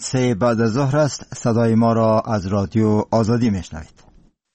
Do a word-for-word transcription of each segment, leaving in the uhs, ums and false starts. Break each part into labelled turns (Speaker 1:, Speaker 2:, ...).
Speaker 1: سه بعد از ظهر است. صدای ما را از رادیو آزادی میشنوید.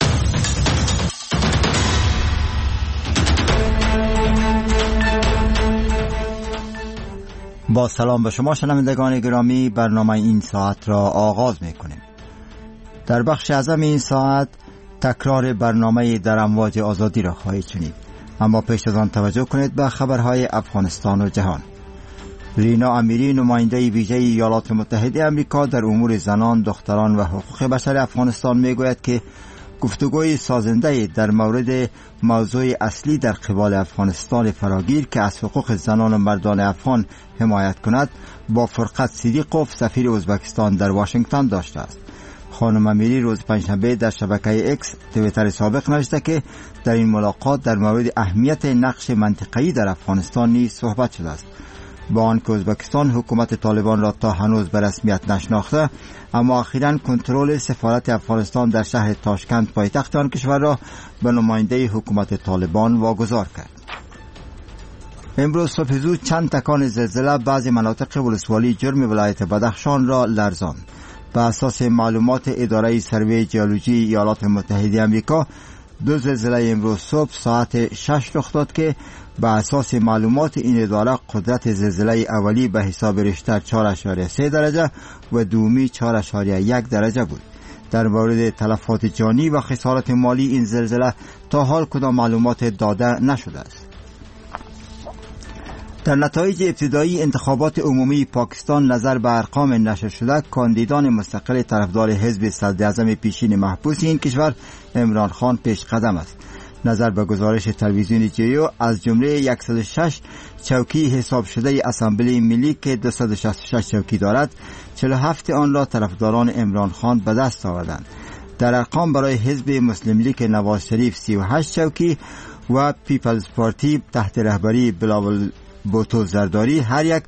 Speaker 1: با سلام به شما شنوندگان گرامی، برنامه این ساعت را آغاز میکنیم. در بخش اعظم این ساعت تکرار برنامه در امواج آزادی را خواهید شنید، اما پیش از آن توجه کنید به خبرهای افغانستان و جهان. رینا امیری، نماینده ویژه ایالات متحده آمریکا در امور زنان، دختران و حقوق بشر افغانستان میگوید که گفتگوی سازنده در مورد موضوع اصلی در قبال افغانستان فراگیر که از حقوق زنان و مردان افغان حمایت کند با فرقت صدیقوف، سفیر ازبکستان در واشنگتن داشته است. خانم امیری روز پنجشنبه در شبکه اکس توییتر سابق نوشته که در این ملاقات در مورد اهمیت نقش منطقه‌ای در افغانستان نیز صحبت شده است. با آنکه ازبکستان حکومت طالبان را تا هنوز به رسمیت نشناخته، اما اخیراً کنترل سفارت افغانستان در شهر تاشکند پایتخت آن کشور را به نماینده حکومت طالبان واگذار کرد. امروز صبح زود چند تکان زلزله بعضی مناطق ولسوالی جرم ولایت بدخشان را لرزاند. به اساس معلومات اداره سروی ژئولوژی ایالات متحده آمریکا، دو زلزله امروز صبح ساعت شش رخ داد که به اساس معلومات این اداره قدرت زلزله اولی به حساب ریشتر چهار اشاریه سه درجه و دومی چهار اشاریه یک درجه بود. در مورد تلفات جانی و خسارات مالی این زلزله تا حال کدام معلومات داده نشده است. در نتایج ابتدایی انتخابات عمومی پاکستان نظر به ارقام نشر شده، کاندیدان مستقل طرفدار حزب صدراعظم پیشین محبوس این کشور عمران خان پیش قدم است. نظر به گزارش تلویزیون جیو، از جمله صد و شش چوکی حساب شده اسامبلی ملی که دویست و شصت و شش چوکی دارد، چهل و هفت آن را طرفداران عمران خان به دست آوردند. در ارقام برای حزب مسلم لیگ نواز شریف سی و هشت چوکی و پیپلز پارتی تحت رهبری بلاول بوتو زرداری هر یک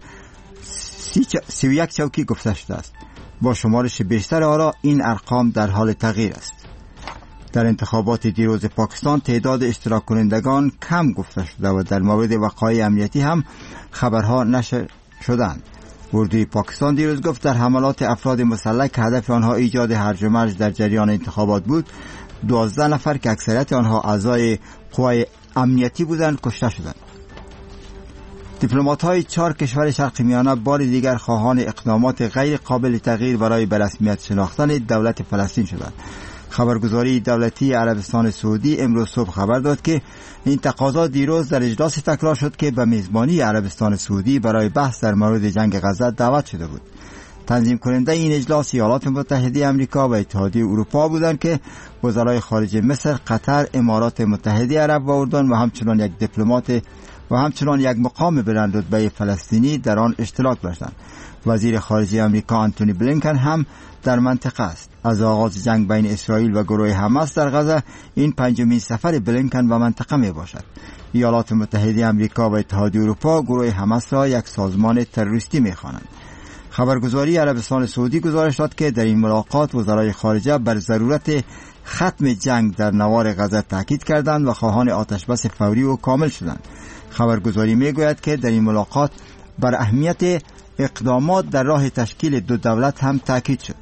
Speaker 1: سی و یک چوکی گفته شده است. با شمارش بیشتر آرا این ارقام در حال تغییر است. در انتخابات دیروز پاکستان تعداد اشتراک کنندگان کم گفته شده و در مورد وقایع امنیتی هم خبرها نشر شدند. اردوی پاکستان دیروز گفت در حملات افراد مسلح که هدف آنها ایجاد هرج و مرج در جریان انتخابات بود، دوازده نفر که اکثریت آنها اعضای قوای امنیتی بودند کشته شدند. دیپلمات‌های چهار کشور شرق میانه بار دیگر خواهان اقدامات غیر قابل تغییر برای به رسمیت شناختن دولت فلسطین شدند. خبرگزاری دولتی عربستان سعودی امروز صبح خبر داد که این تقاضا دیروز در اجلاس تکرار شد که به میزبانی عربستان سعودی برای بحث در مورد جنگ غزه دعوت شده بود. تنظیم کننده این اجلاس ایالات متحده آمریکا و اتحادیه اروپا بودند که وزرای خارجه مصر، قطر، امارات متحده عرب و اردن و همچنان یک دیپلمات و همچنان یک مقام بلند رتبه فلسطینی در آن اشتراک داشتند. وزیر خارجه آمریکا آنتونی بلینکن هم در منطقه است. از آغاز جنگ بین اسرائیل و گروه حماس در غزه این پنجمین سفر بلینکن به منطقه می باشد. ایالات متحده آمریکا و اتحادیه اروپا گروه حماس را یک سازمان تروریستی می خوانند. خبرگزاری عربستان سعودی گزارش داد که در این ملاقات وزرای خارجه بر ضرورت ختم جنگ در نوار غزه تاکید کردند و خواهان آتشبس فوری و کامل شدند. خبرگزاری می گوید که در این ملاقات بر اهمیت اقدامات در راه تشکیل دو دولت هم تاکید شد.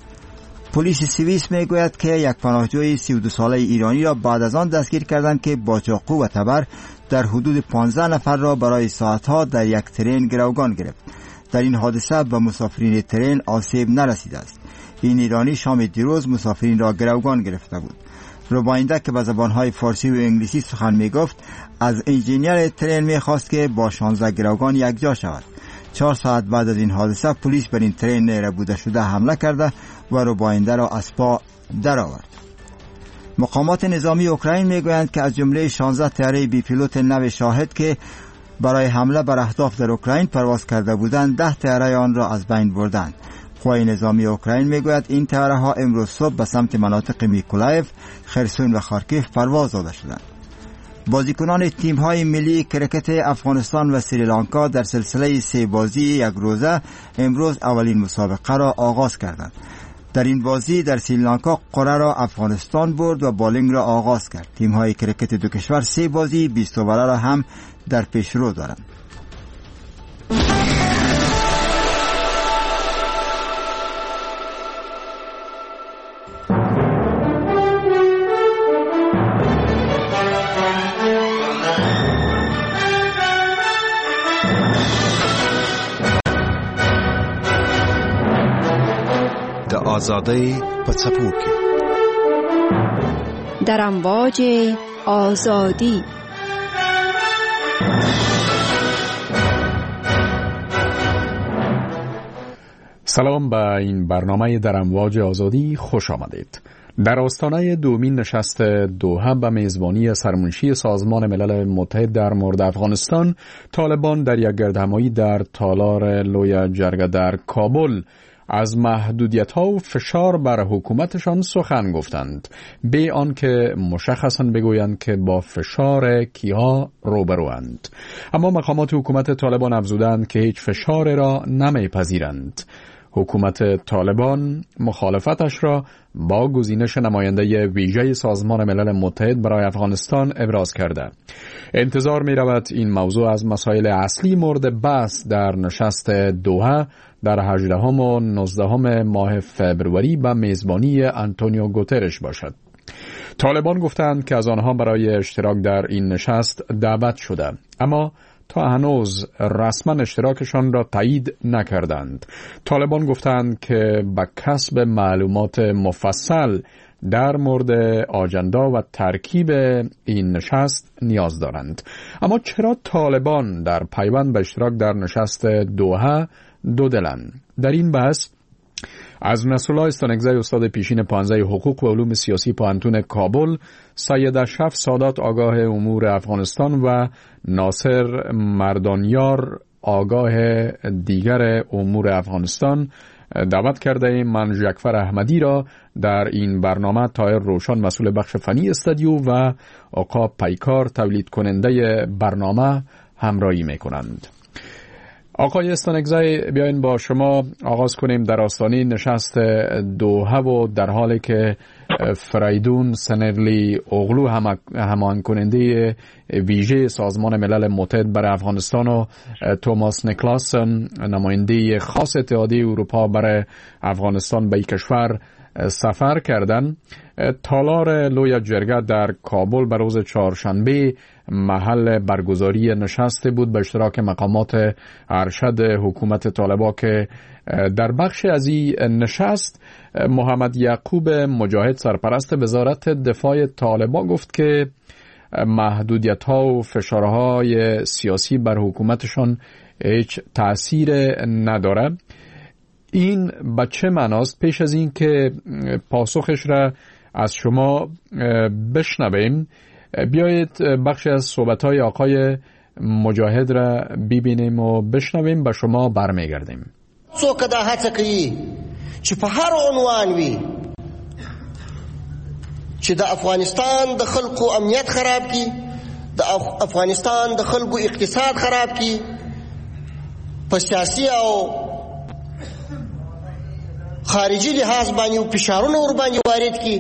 Speaker 1: پلیس سوئیس می گوید که یک پناهجوی سی و دو ساله ایرانی را بعد از آن دستگیر کردند که با چاقو و تبر در حدود پانزده نفر را برای ساعتها در یک ترن گروگان گرفت. در این حادثه به مسافرین ترن آسیب نرسیده است. این ایرانی شام دیروز مسافرین را گروگان گرفته بود. رباینده که به زبانهای فارسی و انگلیسی سخن می گفت از انجینیر ترن می خواست که با شانزده گروگان یک جا شود. چهار ساعت بعد از این حادثه پلیس بر این ترن ربوده شده حمله کرده و رباینده را از پا درآورد. مقامات نظامی اوکراین می گویند که از جمله شانزده طیاره بی پیلوت نو شاهد که برای حمله بر اهداف در اوکراین پرواز کرده بودند، ده طیاره آن را از بین بردند. قوای نظامی اوکراین میگوید این طیاره ها امروز صبح به سمت مناطق میکولایف، خرسون و خارکیف پرواز داده شدند. بازیکنان تیم های ملی کرکت افغانستان و سریلانکا در سلسله سه بازی یک روزه امروز اولین مسابقه را آغاز کردند. در این بازی در سریلانکا قره را افغانستان برد و بالینگ را آغاز کرد. تیم های کرکت دو کشور سه بازی بیست اوور را هم در پیشرو دارند.
Speaker 2: آزادی پڅپوکي
Speaker 3: در امواج آزادی.
Speaker 4: سلام به این برنامه در امواج آزادی خوش آمدید. در آستانه دومین نشست دوحه به میزبانی سرمنشی سازمان ملل متحد در مورد افغانستان، طالبان در یک گردهمایی در تالار لوی جرگه در کابل از محدودیت‌ها و فشار بر حکومتشان سخن گفتند، به آنکه مشخصاً بگویند که با فشار کیها روبروند. اما مقامات حکومت طالبان افزودند که هیچ فشار را نمیپذیرند. حکومت طالبان مخالفتش را با گزینش نماینده ویژه سازمان ملل متحد برای افغانستان ابراز کرده. انتظار می رود این موضوع از مسائل اصلی مورد بحث در نشست دوحه در هجدهم و نوزدهم ماه فبروری به میزبانی آنتونیو گوترش باشد. طالبان گفتند که از آنها برای اشتراک در این نشست دعوت شده، اما تا هنوز رسما اشتراکشان را تایید نکردند. طالبان گفتند که به کسب معلومات مفصل در مورد آجندا و ترکیب این نشست نیاز دارند. اما چرا طالبان در پیوند به اشتراک در نشست دوحه دو دلند؟ در این بحث از نصرالله استانکزی، استاد پیشین پانزده حقوق و علوم سیاسی پانتون کابل، سید اشرف سادات آگاه امور افغانستان و ناصر مردانیار آگاه دیگر امور افغانستان دعوت کرده من ژکفر احمدی را در این برنامه طاهر روشن مسئول بخش فنی استودیو و آقا پیکار تولید کننده برنامه همراهی میکنند. آقای استانکزی، بیاین با شما آغاز کنیم در آستانه نشست دوحه و در حالی که فریدون سنرلی اوغلو همان کننده ویژه سازمان ملل متحد برای افغانستان و توماس نیکلاسن نماینده خاص اتحادیه اروپا برای افغانستان به این کشور سفر کردند، تالار لوی جرگه در کابل به روز چهارشنبه محل برگزاری نشست بود به اشتراک مقامات ارشد حکومت طالبان که در بخش از این نشست محمد یعقوب مجاهد سرپرست وزارت دفاع طالبان گفت که محدودیت‌ها و فشارهای سیاسی بر حکومتشان هیچ تأثیر نداره. این به چه معناست؟ پیش از این که پاسخش را از شما بشنویم، بیایید بخشی از صحبت‌های آقای مجاهد را ببینیم و بشنویم، به شما برمیگردیم.
Speaker 5: څوک دا هڅه کوي چې په هر عنوان وي چې د افغانستان د خلکو امنیت خراب کړي، د افغانستان د خلکو اقتصاد خراب کړي، په سیاسي او خارجي لحاظ باندې فشارونه ور باندې وارد کړي،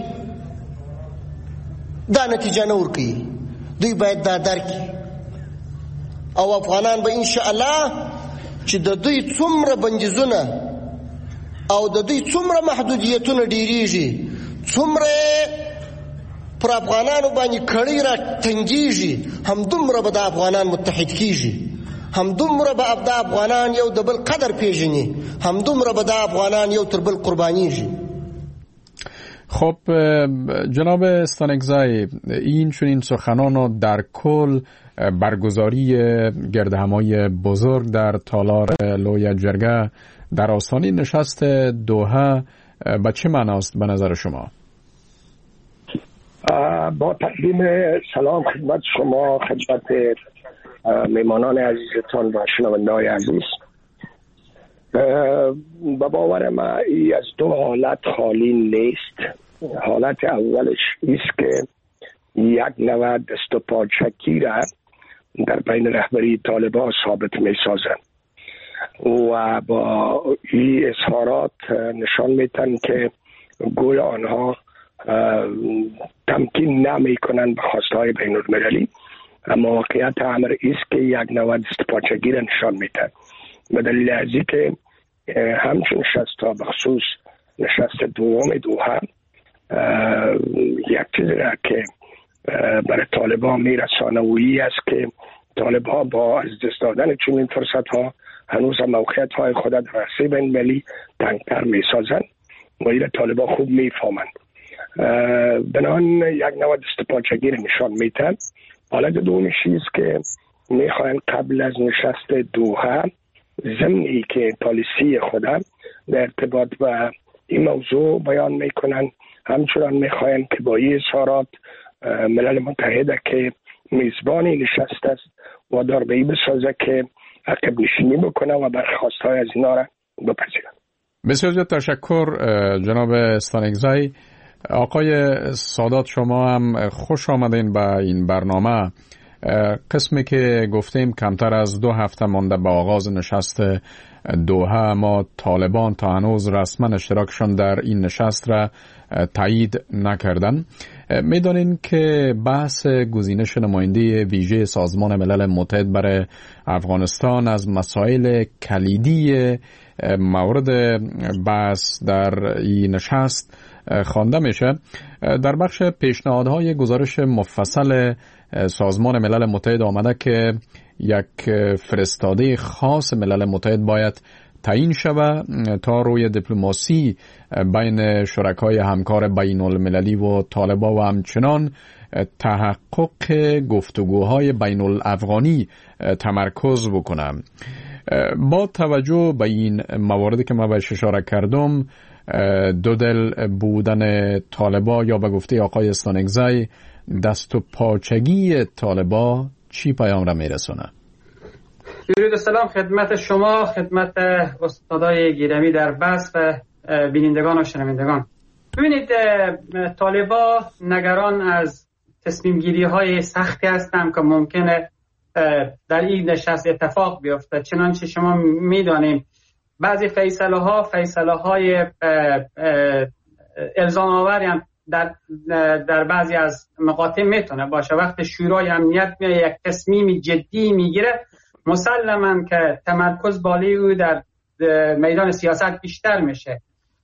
Speaker 5: دا نتیجه نه ورکوي. دوی باید دا درک کړي او افغانان به ان شاء الله چې د دوی څومره بندیزونه او د دوی څومره محدودیتونه ډیریږي، څومره پر افغانانو باندې کړي را تنګیږي، همدومره به د افغانان متحد کیږي، همدومره به د افغانان یو د بل قدر پیژني، همدومره به د افغانان یو تر بل قربانیږي.
Speaker 4: خب جناب استانکزی، این چنین سخنان در کل برگزاری گردهمایی بزرگ در تالار لوی جرگه در آستانه نشست دوحه به چه معناست به نظر شما؟
Speaker 6: با تقدیم سلام خدمت شما، خدمت میمانان عزیزتان و شنونده‌های عزیز، به باور من ای از دو حالت خالی نیست. حالت اولش است که یک نوع دست و پاچکی را در بین رهبری طالبان ثابت می سازند و با این اظهارات نشان میتن که گویا آنها تمکین نمی کنند به خواستهای های بین المللی، اما واقعیت امر است که یک نوع دست پاچگی را نشان میتن. به دلیل از اینکه همچون نشست ها بخصوص نشست دوم دوحه یک چیزی را که برای طالبان میرسانه و ای است که طالبان با از دست دادن چنین فرصت ها هنوز موقعیت های خود در عرصه بین المللی تنگتر می سازند و این طالبان خوب میفهمند. بنان یک نوع دستپاچگی نشان میتن. حالت دومی چیز که میخواین قبل از نشست دوحه ضمنی که پالیسی خودم در ارتباط با این موضوع بیان میکنن، همچنان میخواین که با این اظهارات ملل متحد که میزبانی نشست است و دار به این بسازه که عقب نشینی بکنه و برخواستهای از اینا را بپذیرن.
Speaker 4: بسیار زیاد تشکر جناب استانکزی. آقای سادات شما هم خوش آمدین به این برنامه. قسمی که گفتیم کمتر از دو هفته مانده به آغاز نشست دوحه، اما طالبان تا هنوز رسما اشتراکشان در این نشست را تایید نکردن. میدانین که بحث گزینش نماینده ویژه سازمان ملل متحد برای افغانستان از مسائل کلیدی مورد بحث در این نشست خوانده میشه. در بخش پیشنهادهای گزارش مفصل سازمان ملل متحد آمده که یک فرستاده خاص ملل متحد باید تعیین شود تا روی دیپلماسی بین شرکای همکار بین المللی و طالبان و همچنان تحقق گفتگوهای بین الافغانی تمرکز بکنم. با توجه به این مواردی که من بهش اشاره کردم، دو دل بودن طالبان یا به گفته آقای استانکزی دست و پاچگی طالبان چی پیام را میرسونه؟
Speaker 7: درود و سلام خدمت شما، خدمت استادای گرامی در بحث و بینندگان و شنوندگان. ببینید، طالبان نگران از تصمیم گیری های سختی هستند که ممکنه در این نشست اتفاق بیفته. چنانچه شما میدانیم بعضی فیصله ها فیصله های الزام آوری هم در در بعضی از مقاطع میتونه باشه. وقتی شورای امنیت یک تصمیم جدی میگیره، مسلماً که تمرکز بالای او در میدان سیاست بیشتر میشه.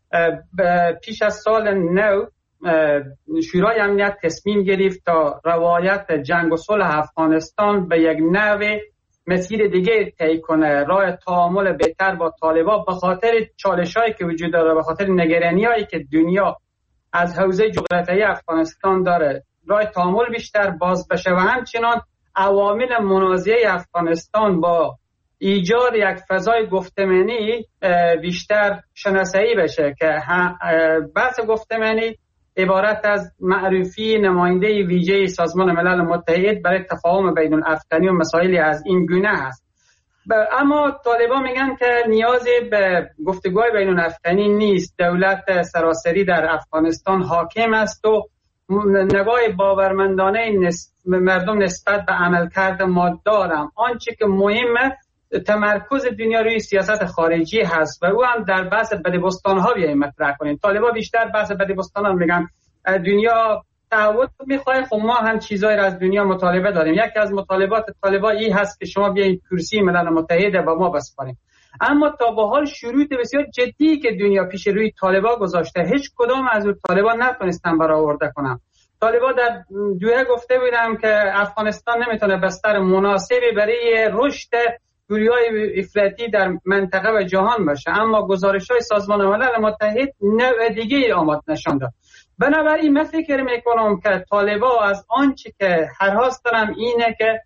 Speaker 7: پیش از سال نو شورای امنیت تصمیم گرفت تا روایت جنگ و صلح افغانستان به یک نوع مسیر دیگه طی کنه، راه تعامل بهتر با طالبان به خاطر چالشایی که وجود داره، به خاطر نگرانیایی که دنیا از حوزه جغرافیایی افغانستان داره، راه تعامل بیشتر باز بشه و همچنان عوامل منازعه افغانستان با ایجاد یک فضای گفتمانی بیشتر شناسایی بشه که بحث گفتمانی عبارت از معرفی نماینده ویژه سازمان ملل متحد برای تفاهم بین الافغانی و مسائلی از این گونه است. اما طالبان میگن که نیازی به گفتگوهای بین الافغانی نیست، دولت سراسری در افغانستان حاکم است و نگاه باورمندانه نسب... مردم نسبت به عملکرد ما دارم. آنچه که مهمه تمرکز دنیا روی سیاست خارجی هست و او هم در بحث بدبستان ها بیاییم مطرح کنیم. طالبان بیشتر بحث بدبستان ها میگن دنیا تعهد میخواه، خب ما هم چیزایی را از دنیا مطالبه داریم. یکی از مطالبات طالبان این هست که شما بیایید کرسی ملل متحد با ما بسپاریم. اما تا به حال شروط بسیار جدی که دنیا پیش روی طالبان گذاشته، هیچ کدام از اون طالبان نتونستن برآورده کنن. طالبان در دوحه گفته بودم که افغانستان نمیتونه بستر مناسبی برای رشد گروه‌های افراطی در منطقه و جهان باشه، اما گزارش‌های سازمان ملل متحد نوع دیگه آمد نشان داد. بنابراین من فکر میکنم که طالبان از آنچه که هرهاست دارم اینه که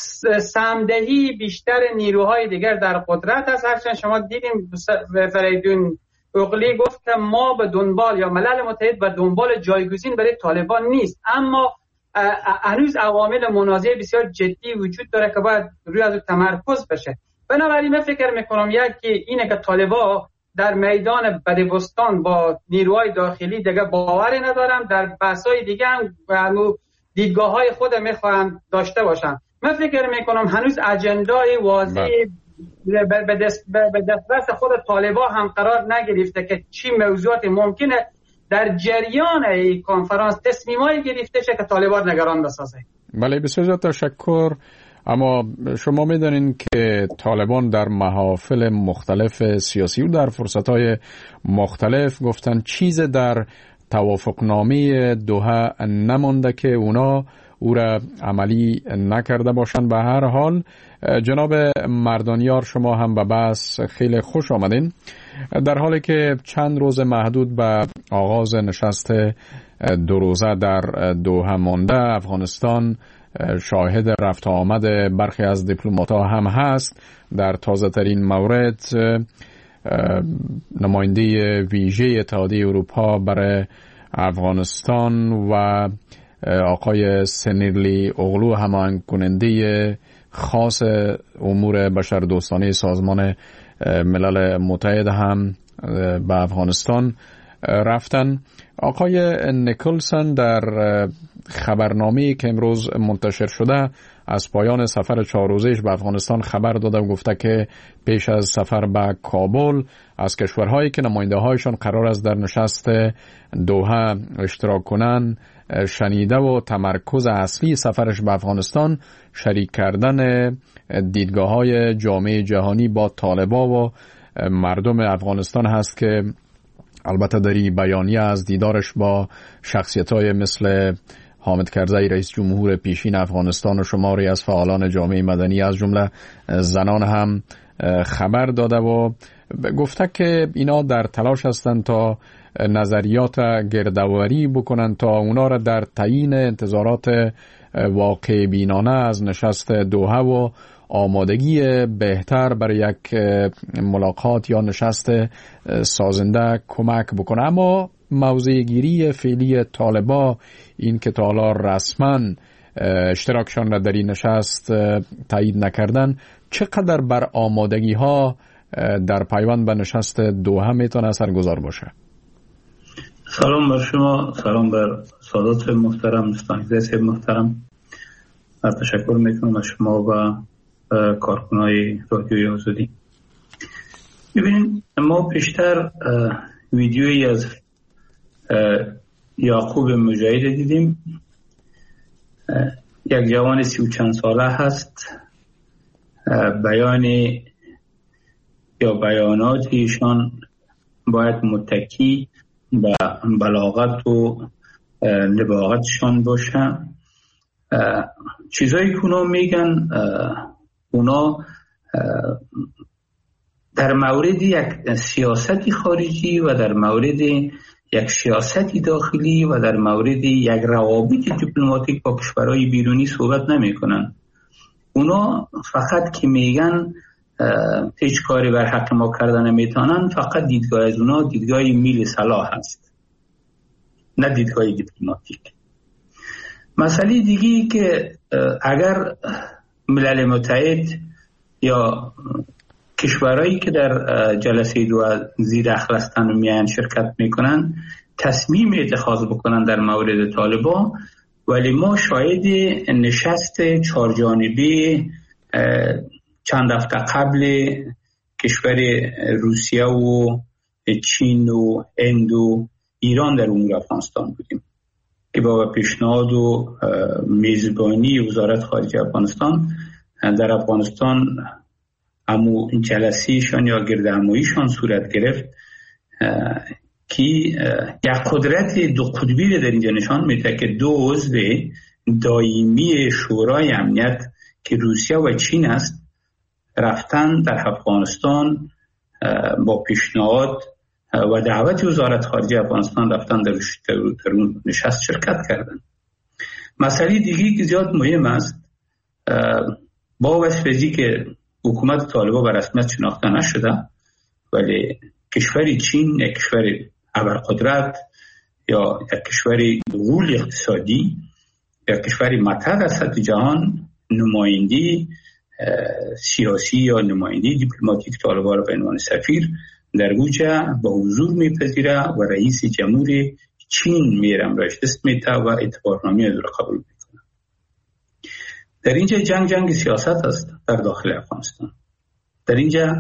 Speaker 7: سهمدهی بیشتر نیروهای دیگر در قدرت است. هرچند شما دیدیم فریدون اغلی گفت که ما به دنبال یا ملل متحد به دنبال جایگزین برای طالبان نیست، اما هنوز عوامل منازعه بسیار جدی وجود داره که باید روی از تمرکز بشه. بنابراین من فکر میکنم یکی اینه که طالبان در میدان بدبستان با نیروهای داخلی دیگه باوری ندارم، در بحث‌های دیگه هم دیدگاه‌های خود میخوام داشته باشم. من فکر میکنم هنوز اجندای واضح به دسترس خود طالبان هم قرار نگرفته که چی موضوعات ممکنه در جریان این کنفرانس تصمیمایی گرفته شه که طالبان نگران بسازه.
Speaker 4: بله، بسیار تشکر. اما شما میدونین که طالبان در محافل مختلف سیاسی و در فرصتهای مختلف گفتن چیز در توافقنامه دوحه نمانده که اونا او را عملی نکرده باشند. به هر حال جناب مردانیار، شما هم به بحث خیلی خوش آمدین. در حالی که چند روز محدود به آغاز نشست دو روزه در دوحه مانده، افغانستان شاهد رفت آمد برخی از دیپلمات‌ها هم هست. در تازه ترین مورد نماینده ویژه اتحادیه اروپا برای افغانستان و آقای سنیرلی اغلو، هماهنگ کننده خاص امور بشردوستانه سازمان ملل متحد، هم به افغانستان رفتن. آقای نیکلسن در خبرنامه‌ای که امروز منتشر شده از پایان سفر چهار روزه‌اش به افغانستان خبر داده و گفته که پیش از سفر به کابل از کشورهایی که نماینده‌هایشان قرار است در نشست دوحه اشتراک کنند شنیده و تمرکز اصلی سفرش به افغانستان شریک کردن دیدگاه‌های جامعه جهانی با طالبان و مردم افغانستان هست که البته داری بیانیه از دیدارش با شخصیت‌های مثل حامد کرزی رئیس جمهور پیشین افغانستان و شماری از فعالان جامعه مدنی از جمله زنان هم خبر داده و گفته که اینا در تلاش هستند تا نظریات گردآوری بکنند تا اونا را در تعیین انتظارات واقع بینانه از نشست دوحه و آمادگی بهتر برای یک ملاقات یا نشست سازنده کمک بکنه. اما موضع گیری فعلی طالبا این که تا حالا رسما اشتراکشان را در این نشست تایید نکردن، چقدر بر آمادگی ها در پیوند به نشست دوحه میتونه اثرگذار باشه؟
Speaker 8: سلام بر شما، سلام بر سادات محترم، مستانیزه محترم. تشکر میکنم از شما و کارکنای رادیوی آزادی. ببینید، ما پیشتر ویدیویی از یعقوب مجاهد دیدیم. یک جوان سی و چند ساله هست. بیان یا بیانات ایشان باید متکی به بلاغت و نباغتشان باشه. چیزایی که اونا میگن، اونا در مورد یک سیاستی خارجی و در مورد یک سیاستی داخلی و در مورد یک روابط دیپلماتیک با کشورهای بیرونی صحبت نمی کنن. اونا فقط که میگن هیچ کاری بر حق ما کردن نمیتونن، فقط دیدگاه از اونا دیدگاه میل صلاح هست، نه دیدگاه دیپلماتیک. مسئله دیگی که اگر ملل متحد یا کشورهایی که در جلسه دو زیر اخل هستند و میان شرکت میکنن تصمیم اتخاذ بکنن در مورد طالبان، ولی ما شاهد نشست چهار جانبه چند هفته قبل کشور روسیه و چین و هند و ایران در امور افغانستان بودیم که با پیشنهاد و میزبانی وزارت خارجه افغانستان در افغانستان همو جلسهشان یا گردهماییشان صورت گرفت که یک قدرت دو قطبی در اینجا نشان میده که دو عضو دائمی شورای امنیت که روسیه و چین است رفتن در افغانستان با پیشنهاد و دعوت وزارت خارجه افغانستان رفتن در نشست شرکت کردن. مسئله دیگری که زیاد مهم است، با وجه که حکومت طالبان به رسمیت شناخته نشده، ولی کشور چین یک کشور ابرقدرت یا یک کشور غول اقتصادی یا کشور متحد در سطح جهان نمایندی سیاسی یا نمایندی دیپلماتیک طالبان را به عنوان سفیر در اوجه به حضور میپذیره و رئیس جمهور چین میرم رایش دست میده و اعتبارنامه از را قبول میکنه. در اینجا جنگ جنگ سیاست است در داخل افغانستان. در اینجا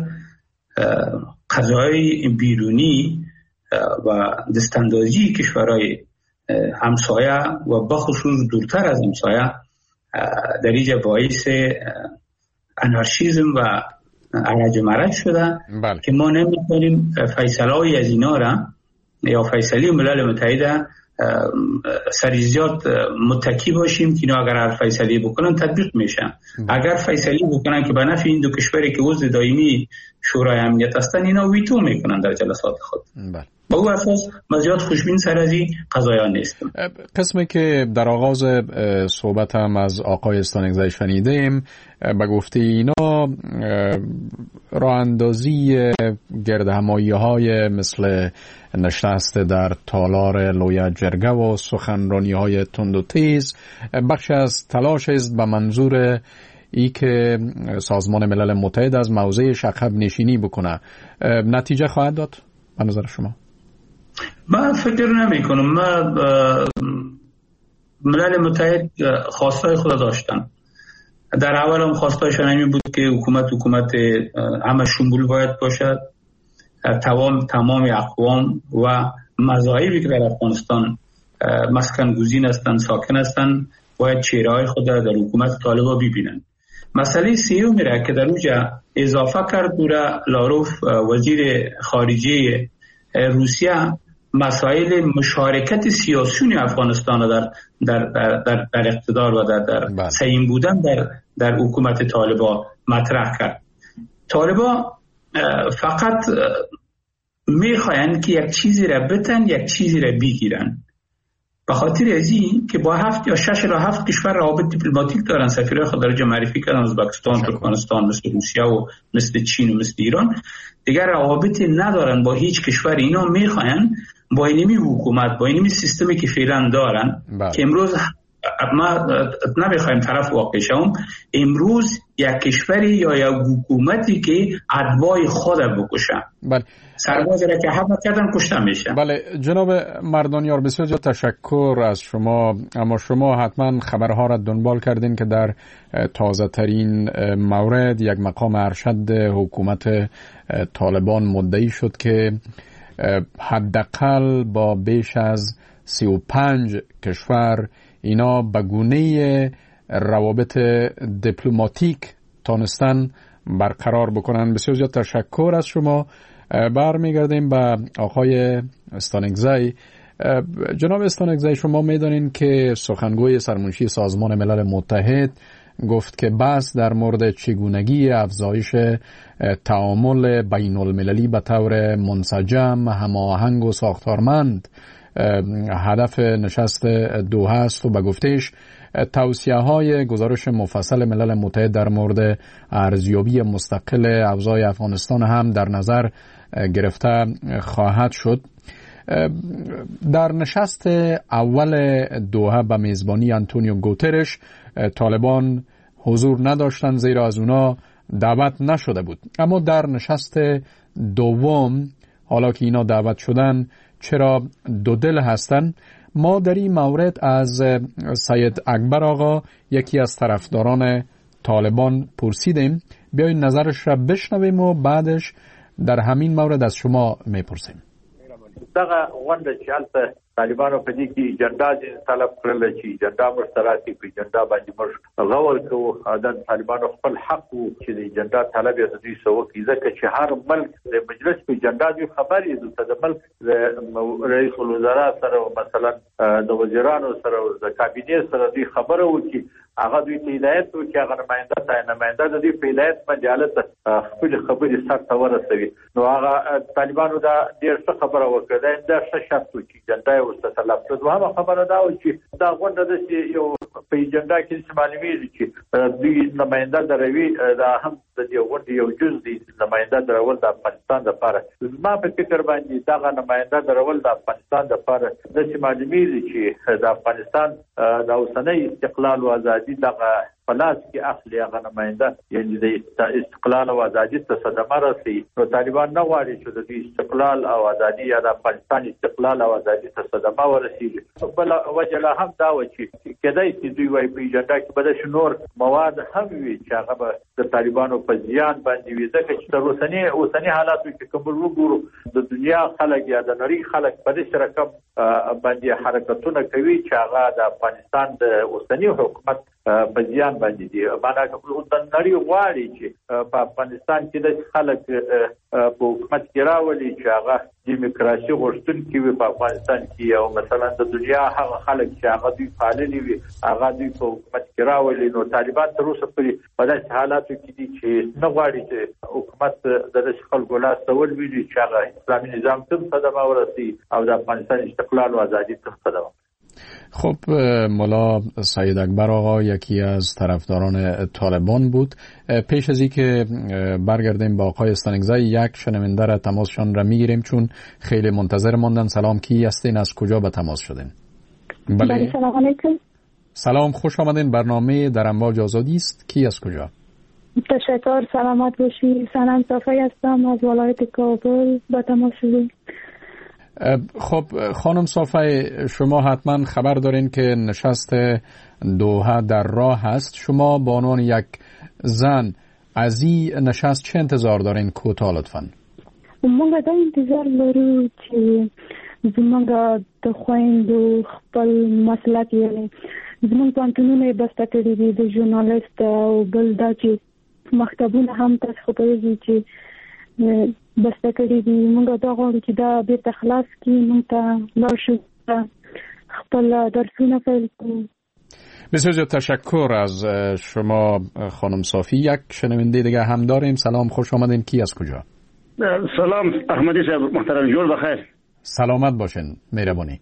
Speaker 8: قضایای بیرونی و دستاندازی کشورهای همسایه و بخصوص دورتر از همسایه در اینجا باعث انارشیزم و عرج و مرج شده. بله. که ما نمیتونیم فیصله های از اینا را یا فیصله ملل متحد سریزیات متکی باشیم که اینا اگر هر فیصله بکنن تطبیق میشن. اگر فیصله بکنن که به نفع این دو کشوری که عضو دائمی شورای امنیت هستن اینا ویتو میکنن در جلسات خود. بله. با او اساس مزیاد خوشبین سر از این قضایا نیستم.
Speaker 4: قسمی که در آغاز صحبت هم از آقای استانکزی شنیدیم به گفته اینا راه اندازی گردهمایی های مثل نشست در تالار لویا جرگه و سخنرانی های تند و تیز بخش از تلاش است به منظور ای که سازمان ملل متحد از موضع عقب نشینی بکنه. نتیجه خواهد داد به نظر شما؟
Speaker 8: من فکر نمی کنم. من ملل متحد خواستای خود داشتن. در اول هم خواستایشان این بود که حکومت حکومت همه شمول باید باشد. تمام تمام اقوام و مذاهبی که در افغانستان مسکن گزین هستند، ساکن هستند، باید چهره‌های خود در حکومت طالبان ببینند. مسئله سیوم میره که در اونجا اضافه کرد بوده لاروف وزیر خارجه روسیه مسائل مشارکت سیاسی افغانستان در در در در, در اقتدار و در در سیم بودن در در حکومت طالبان مطرح کرد. طالبان فقط میخواین که یک چیزی را بتن، یک چیزی را بگیرن. به خاطر ازی که با هفت یا شش را هفت کشور روابط دیپلماتیک دارن، سفیرای خود درجه معرفی کردن، ازبکستان، ترکمنستان، مثل روسیه و مثل چین و مثل ایران، دیگر روابط ندارن با هیچ کشور. اینا میخواین با اینمی حکومت، با اینمی سیستمی که فعلا دارن بله. که امروز ما نمیخوایم طرف واقع شوم، امروز یک کشوری یا یک حکومتی که ادوای خود بکشه
Speaker 4: بله.
Speaker 8: سربازی را که حمله کردن کشته میشه.
Speaker 4: بله جناب مردانیار، بسیار زیاد تشکر از شما. اما شما حتما خبرها را دنبال کردین که در تازه ترین مورد یک مقام ارشد حکومت طالبان مدعی شد که حداقل با بیش از سی و پنج کشور اینا به گونه روابط دیپلماتیک تانستن برقرار بکنن. بسیار زیاد تشکر از شما. برمیگردیم به آقای استانکزی. جناب استانکزی، شما میدانین که سخنگوی سرمنشی سازمان ملل متحد گفت که بحث در مورد چگونگی افزایش تعامل بین المللی به طور منسجم، هماهنگ و ساختارمند هدف نشست دوحه است و به گفتش توصیه های گزارش مفصل ملل متحد در مورد ارزیابی مستقل اوضاع افغانستان هم در نظر گرفته خواهد شد. در نشست اول دوحه به میزبانی آنتونیو گوترش طالبان حضور نداشتند زیرا از اونا دعوت نشده بود. اما در نشست دوم حالا که اینا دعوت شدن چرا دو دل هستن؟ ما در این مورد از سید اکبر آقا یکی از طرفداران طالبان پرسیدیم. بیاین نظرش را بشنویم و بعدش در همین مورد از شما میپرسیم.
Speaker 9: دغه غونډه چې هلته طالبانو په دې کې اجنډا طلب کړل چې اجنډا مشترکي په اجنډا باندې موږ غور کوو. دا طالبانو خپل حق وو چې د اجنډا طلب یې د دوی سوه کې ځکه چې هر ملک د مجلس په اجنډا دوی خبرې د ملک رئیس الوزرا سره مثلا د وزیرانو سره د کابینې سره دوی خبره وکړي، هغه دوی ته هدایت وکړي، هغه نماینده ته نماینده د دوی په هدایت باندې حالت خپل خبرې سر ته ورسوي. نو هغه طالبانو دا ډېر څه خبره وکړه، دا ښه شرط و چې اجنډا یې ورته تلف کړه. دوهمه خبره دا وه چې دا غونډه داسې یو په اجنډا کې داسې معلومېږي چې دوی نماینده دروي، دا هم د دې غونډې یو جز دی. نماینده درول د افغانستان دپاره، زما په فکر باندې دغه نماینده درول د افغانستان دپاره داسې معلومېږي چې د افغانستان د اوسنۍ استقلال او ازادي دغه پلاس کې اخلي هغه نماینده، یعنی د استقلال او ازادي ته صدمه رسي. نو طالبان نه غواړي چې د دې استقلال او ازادي یا د افغانستان استقلال او ازادي ته صدمه ورسیږي. بل وجه لا هم دا و چې کېدای شي دوی وايي په اجنډا کې به د نور مواد هم وي چې هغه به د طالبانو په زیان باندې وي، ځکه چې تر اوسني اوسني حالاتو کې کوم وګورو د دنیا خلک یا د نړۍ خلک په دې رقم باندې حرکتونه کوي چې هغه د افغانستان د اوسني حکومت په زیان باندې دي. معنا کوم د نړۍ غواړي چې په افغانستان کې د خلک په حکومت کې راولي چې هغه دیموکراسي غوښتونکي وي په افغانستان کې، او مثلا د دنیا هغه خلک چې هغه دوی پاللي وي هغه دوی په حکومت کې راولي، نو طالبان تر اوسه پورې په داسې حالاتو کې دي چې نه غواړي چې حکومت د داسې خلکو لاس ته ولویږي چې هغه اسلامي نظام ته صدمه ورسي او د افغانستان استقلال و آزادی ته صدمه.
Speaker 4: خب مولا سید اکبر آقا یکی از طرفداران طالبان بود. پیش از این که برگردیم با آقای استانگزی، یک شنونده را تماسشان را میگیریم چون خیلی منتظر ماندن. سلام، کی هستین؟ از کجا به تماس شدین؟
Speaker 10: بله سلام علیکم.
Speaker 4: سلام، خوش آمدین. برنامه در امواج آزادی است. کی از کجا؟
Speaker 10: تشکر، سلامت باشی. سنم صافی هستم از ولایت کابل به تماس شدیم.
Speaker 4: خب خانم صافی، شما حتما خبر دارین که نشست دوحه در راه هست. شما به عنوان یک زن از این نشست چه انتظار دارین؟ کوتاه لطفاً.
Speaker 10: موږ دا انتظار لرو چې زموږ د خویندو خپل مسلک یعنی زموږ پوهنتونونه بسته کړي دي د ژورنالیست او بل دا چې مکتبونه هم تاسو خو پوهیږئ چې بسته کړي دي. موږ دا غواړو چې دا بیرته خلاص کړي، موږ ته لاړ شو خپل درسونه پیل کړو.
Speaker 4: بسیار زیاد تشکر از شما خانم صافی. یک شنونده دیگه هم داریم. سلام، خوش آمدین. کی از کجا؟
Speaker 11: سلام احمدی صاحب محترم، جور بخیر.
Speaker 4: سلامت باشین، مهربانی.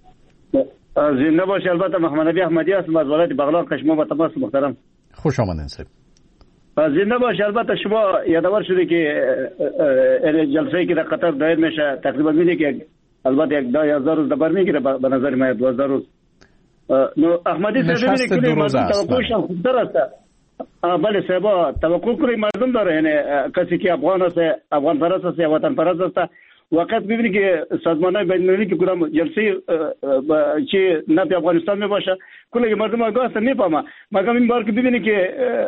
Speaker 11: زنده باشی. البته محمد نبی احمدی هستم از ولایت بغلان کشمون با تماس محترم.
Speaker 4: خوش آمدین صاحب.
Speaker 11: زنده باشی. البته شما یادآور شده که جلسه‌ای که در قطر دایر میشه تقریبا میده که البته یک ده یازده روز دبر میگیره، به نظر من دوازده روز. نو احمدی صاحب میگه که مردم توقعشان خوبتر است. بله صاحب، توقع کنید مردم داره، یعنی کسی که افغان است، افغان پرست است یا وطن پرست است، وقت ببینید که سازمان‌های بین‌المللی که کدام جلسه که نه به افغانستان می باشه کلی مردم آگاه هستن میفهمه. مگر این بار که ببینید که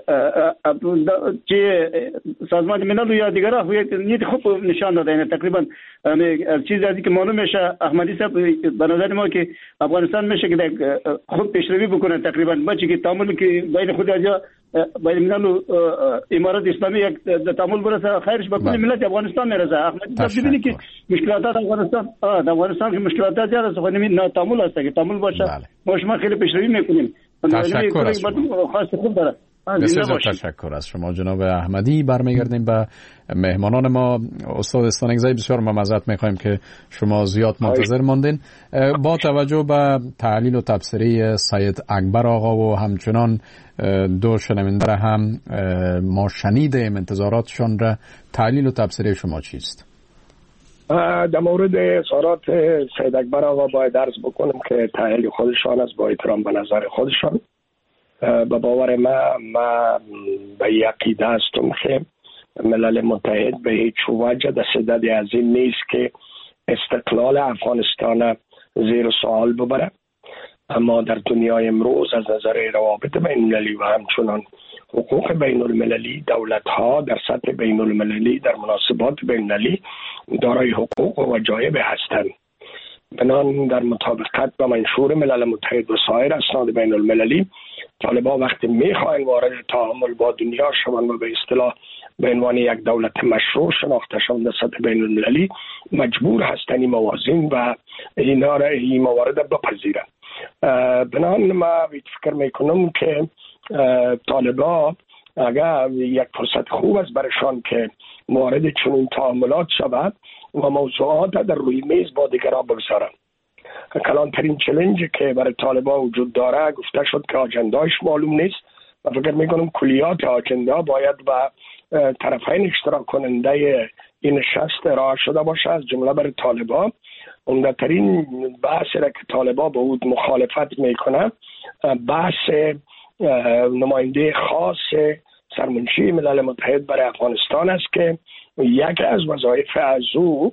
Speaker 11: که سازمان ملل یا دیگرها نیت خوب نشان داده، یعنی تقریبا چیزی از که معلوم میشه احمدی صاحب به نظر ما که افغانستان میشه که خود پیشروی بکنه، تقریبا بچه که تعامل که بین خود اجا بین ملل و امارات اسلامی یک تعامل برسه خیرش به کل ملت افغانستان میرسه. احمدی صاحب ببینید که مشکلات افغانستان آ در افغانستان که مشکلات زیاد است، خود نمی تعامل است که تعامل باشه. ما شما خیلی پیشروی میکنیم.
Speaker 4: تشکر از شما.
Speaker 11: خاص خوب داره.
Speaker 4: بسیار تشکر از شما جناب احمدی. برمیگردیم به مهمانان ما. استاد استانگزی بسیار معذرت میخوایم که شما زیاد منتظر ماندین. با توجه به تحلیل و تبصره سید اکبر آقا و همچنان دو شنونده هم ما شنیدیم انتظاراتشان را، تحلیل و تبصره شما چیست؟
Speaker 6: در مورد اظهارات سید اکبر آقا باید عرض بکنم که تحلیل خودشان است، با احترام به نظر خودشان. به باور ما ما به عقیده هستم که ملل متحد به هیچ وجه در صدد از این نیست که استقلال افغانستان زیر سوال ببره، اما در دنیای امروز از نظر روابط بین المللی و همچنان حقوق بین المللی، دولت ها در سطح بین المللی در مناسبات بین المللی دارای حقوق و وجایب هستند. بنان در مطابقت با منشور ملل متحد و سایر اسناد بین المللی، طالبان وقتی میخواهند وارد تعامل با دنیا شوند و به اصطلاح به عنوان یک دولت مشروع شناخته شوند در سطح بین المللی، مجبور هستند این موازین و اینا را این موارد بپذیرند. بنان ما فکر میکنم که طالبان اگر یک فرصت خوب است برشان که وارد چنین تعاملات شود و موضوعات در روی میز با دیگران بگذارند. کلانترین چالنجی که برای طالبان وجود داره گفته شد که آجندهش معلوم نیست و فکر میکنم کلیات آجنده باید با طرفین اشتراک کننده این نشست ارائه شده باشه. از جمله برای طالبان عمده‌ترین بحثی را که طالبان به او مخالفت میکنه بحث نماینده خاص سرمنشی ملل متحد برای افغانستان است که یکی از وظایف از او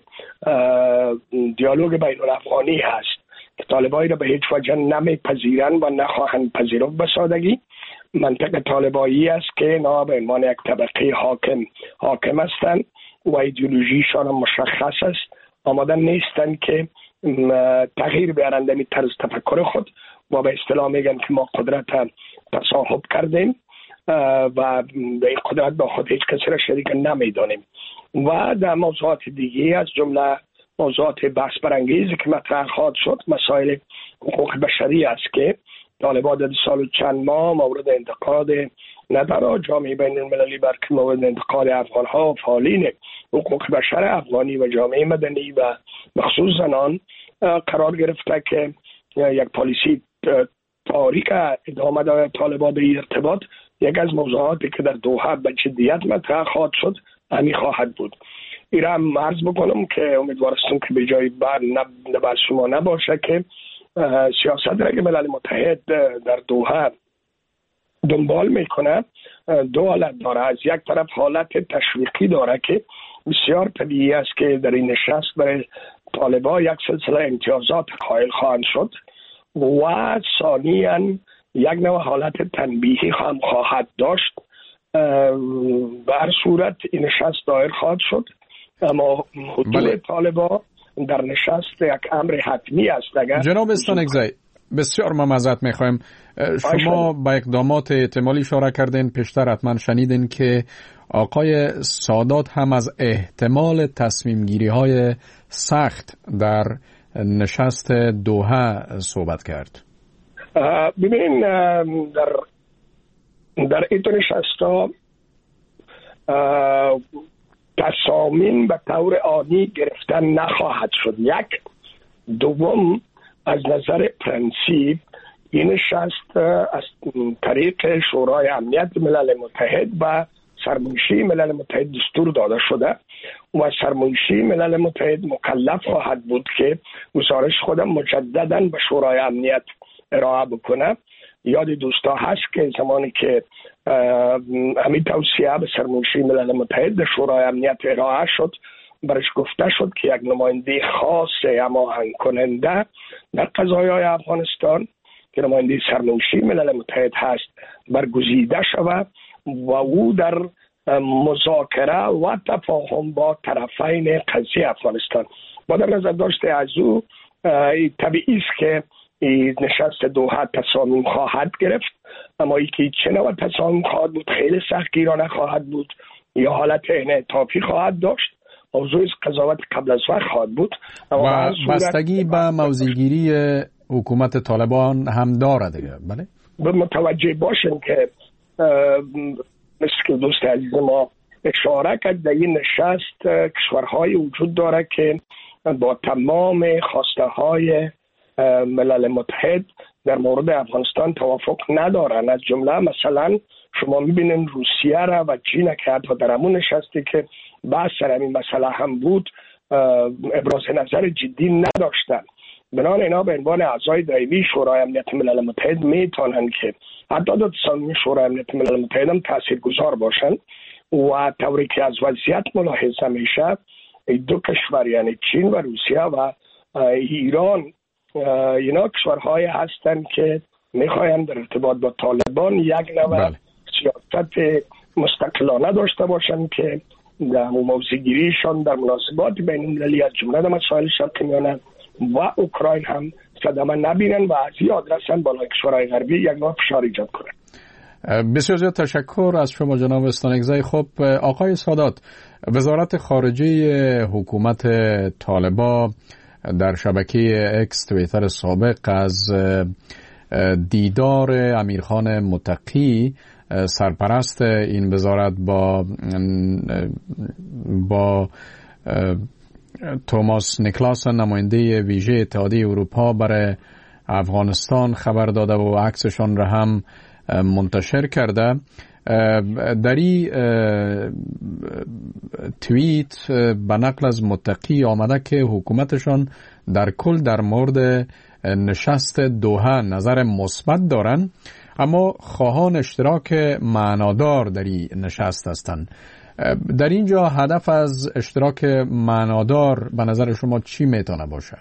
Speaker 6: دیالوگ بین الافغانی هست که طالبایی را به هیچ وجه نمیپذیرند و نخواهند پذیرفت به سادگی. منطق طالبایی است که اینا به عنوان یک طبقه حاکم حاکم هستند و ایدئولوژیشان مشخص است، آماده نیستند که تغییر بیارند در طرز تفکر خود و به اصطلاح میگن که ما قدرت تصاحب کردیم و به این قدرت با خود هیچ کسی را شریک نمیدانیم. و در موضوعات دیگه از جمله موضوعات بحث برانگیزی که مطرح خواهد شد مسائل حقوق بشری است که طالبان در سال و چند ماه مورد انتقاد نه در جامعه بین المللی بلکه مورد انتقاد افغان ها و فعالین حقوق بشر افغانی و جامعه مدنی و مخصوص زنان قرار گرفته که یک پالیسی تاریک ادامه دادن طالبان به ارتباط یک از موضوعاتی که در دوحه به جدیت مطرح خواهد شد همین خواهد بود. این را هم عرض بکنم که امیدوارستم که به جای بر نباید شما نباشه که سیاست را که ملل متحد در دوحه دنبال میکنه دو حالت داره. از یک طرف حالت تشویقی داره که بسیار طبیعی است که در این نشست برای طالبان یک سلسله امتیازات قائل خواهند شد و ثانیاً یک نوع حالت تنبیهی هم خواهد داشت. به هر صورت این نشست دایر خواهد شد اما حضور بله. طالبان در نشست یک امر حتمی است. اگر
Speaker 4: جناب استانکزی بسیار ما معذرت میخوایم، شما با اقدامات احتمالی اشاره کردین، پیشتر حتما شنیدین که آقای سادات هم از احتمال تصمیم گیری های سخت در نشست دوحه صحبت کرد.
Speaker 6: ببین در در این نشست ها تصامیم به طور عادی گرفتن نخواهد شد. یک دوم از نظر پرنسیپ این نشست از طریق شورای امنیت ملل متحد و سرمنشی ملل متحد دستور داده شده و سرمنشی ملل متحد مکلف خواهد بود که گزارش خودم مجددا به شورای امنیت ارائه بکنه. یاد دوستا هست که زمانی که همین توصیه به سرمنشی ملل متحد در شورای امنیت ارائه شد برش گفته شد که یک نماینده خاص هماهنگ کننده در قضایای افغانستان که نماینده سرمنشی ملل متحد هست برگزیده شود و او در مذاکره و تفاهم با طرفین قضیه افغانستان با در نظر داشته از او طبیعی است که نشست دوحه تصامیم خواهد گرفت، اما ای که چه نوع تصامیم خواهد بود خیلی سختگیرانه خواهد بود یا حالت انعطافی خواهد داشت، موضوع قضاوت قبل از وقت خواهد بود
Speaker 4: و بستگی به موضع‌گیری حکومت طالبان هم داره دیگه. بله
Speaker 6: متوجه باشیم که مثل که دوست عزیز ما اشاره کرد در این نشست کشورهای وجود داره که با تمام خواسته های ملل متحد در مورد افغانستان توافق ندارن. از جمله مثلا شما میبینین روسیه را و چین که حتی در همون نشستی که بحث سر این مسئله هم بود ابراز نظر جدی نداشتن. بنابراین اینا به عنوان اعضای دائمی شورای امنیت ملل متحد میتونن که حتی در تصامیم شورای امنیت ملل متحد هم تاثیرگذار باشن و طوری که از وضعیت ملاحظه میشه دو کشور یعنی چین و روسیه و ایران اینا کشورهای هستند که میخواین در ارتباط با طالبان یک نوع بله. سیاست مستقلانه داشته باشند که در موضع‌گیریشان در مناسبات بین المللی از جمله مسائل شرق میانه و اوکراین هم صدمه نبینن و از این آدرس هم بالای کشورهای غربی یک نوع فشار ایجاد کنند.
Speaker 4: بسیار زیاد تشکر از شما جناب استانکزی. خب آقای سادات، وزارت خارجه حکومت طالبان در شبکه اکس توییتر سابق از دیدار امیرخان متقی سرپرست این وزارت با با توماس نیکلاسن نماینده ویژه اتحادیه اروپا برای افغانستان خبر داده و عکسشان را هم منتشر کرده. در این توییت به نقل از متقی آمده که حکومتشان در کل در مورد نشست دوحه نظر مثبت دارند اما خواهان اشتراک معنادار در این نشست هستند. در اینجا هدف از اشتراک معنادار به نظر شما چی میتونه باشه؟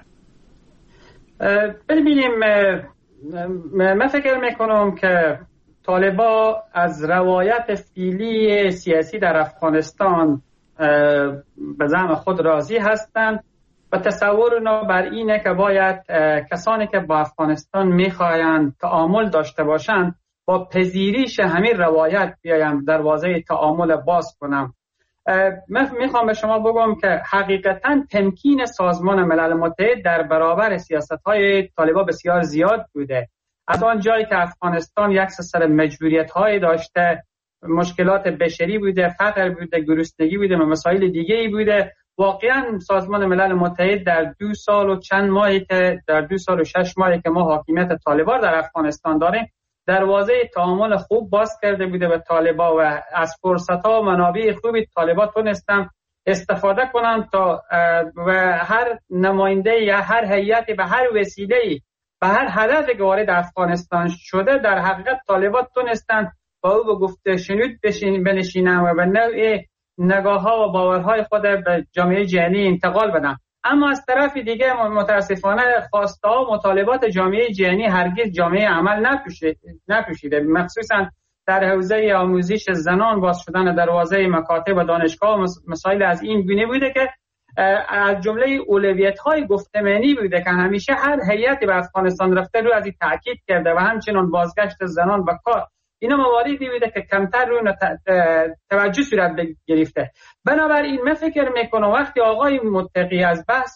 Speaker 7: ببینیم من فکر میکنم که طالبان از روایت فعلی سیاسی در افغانستان به زعم خود راضی هستند و تصور اونا بر اینه که باید کسانی که با افغانستان میخواین تعامل داشته باشند با پذیریش همین روایت بیایم دروازه تعامل باز کنم. میخوام به شما بگم که حقیقتا تمکین سازمان ملل متحد در برابر سیاست‌های طالبان بسیار زیاد بوده. از آن جایی که افغانستان یک سلسله مجبوریت‌های داشته، مشکلات بشری بوده، فقر بوده، گرسنگی بوده و مسائل دیگه‌ای بوده، واقعا سازمان ملل متحد در دو سال و چند ماهی که در دو سال و شش ماهی که ما حاکمیت طالبان در افغانستان داریم، دروازه تعامل خوب باز کرده بوده به طالبان و از فرصت‌ها و منابع خوبی طالبان تونستن استفاده کنن تا و هر نماینده یا هر هیئتی به هر وسیله‌ای به هر هدفی که وارد افغانستان شده در حقیقت طالبان تونستن با او به گفته شنود بنشینن و به نوع نگاه‌ها و باورهای خود به جامعه جهانی انتقال بدن. اما از طرف دیگه متاسفانه خواسته ها و مطالبات جامعه جهانی هرگز جامعه عمل نپوشیده، مخصوصا در حوزه آموزش زنان باز شدن دروازه مکاتب و دانشگاه و مسائل از این گونه بوده که از جمله اولویت‌های گفتمانی بوده که همیشه هر هیئتی به افغانستان رفته رو از این تاکید کرده و همچنین بازگشت زنان به کار. اینا مواردی بوده که کمتر روی توجه صورت گرفته. بنابراین من فکر میکنم وقتی آقای متقی از بحث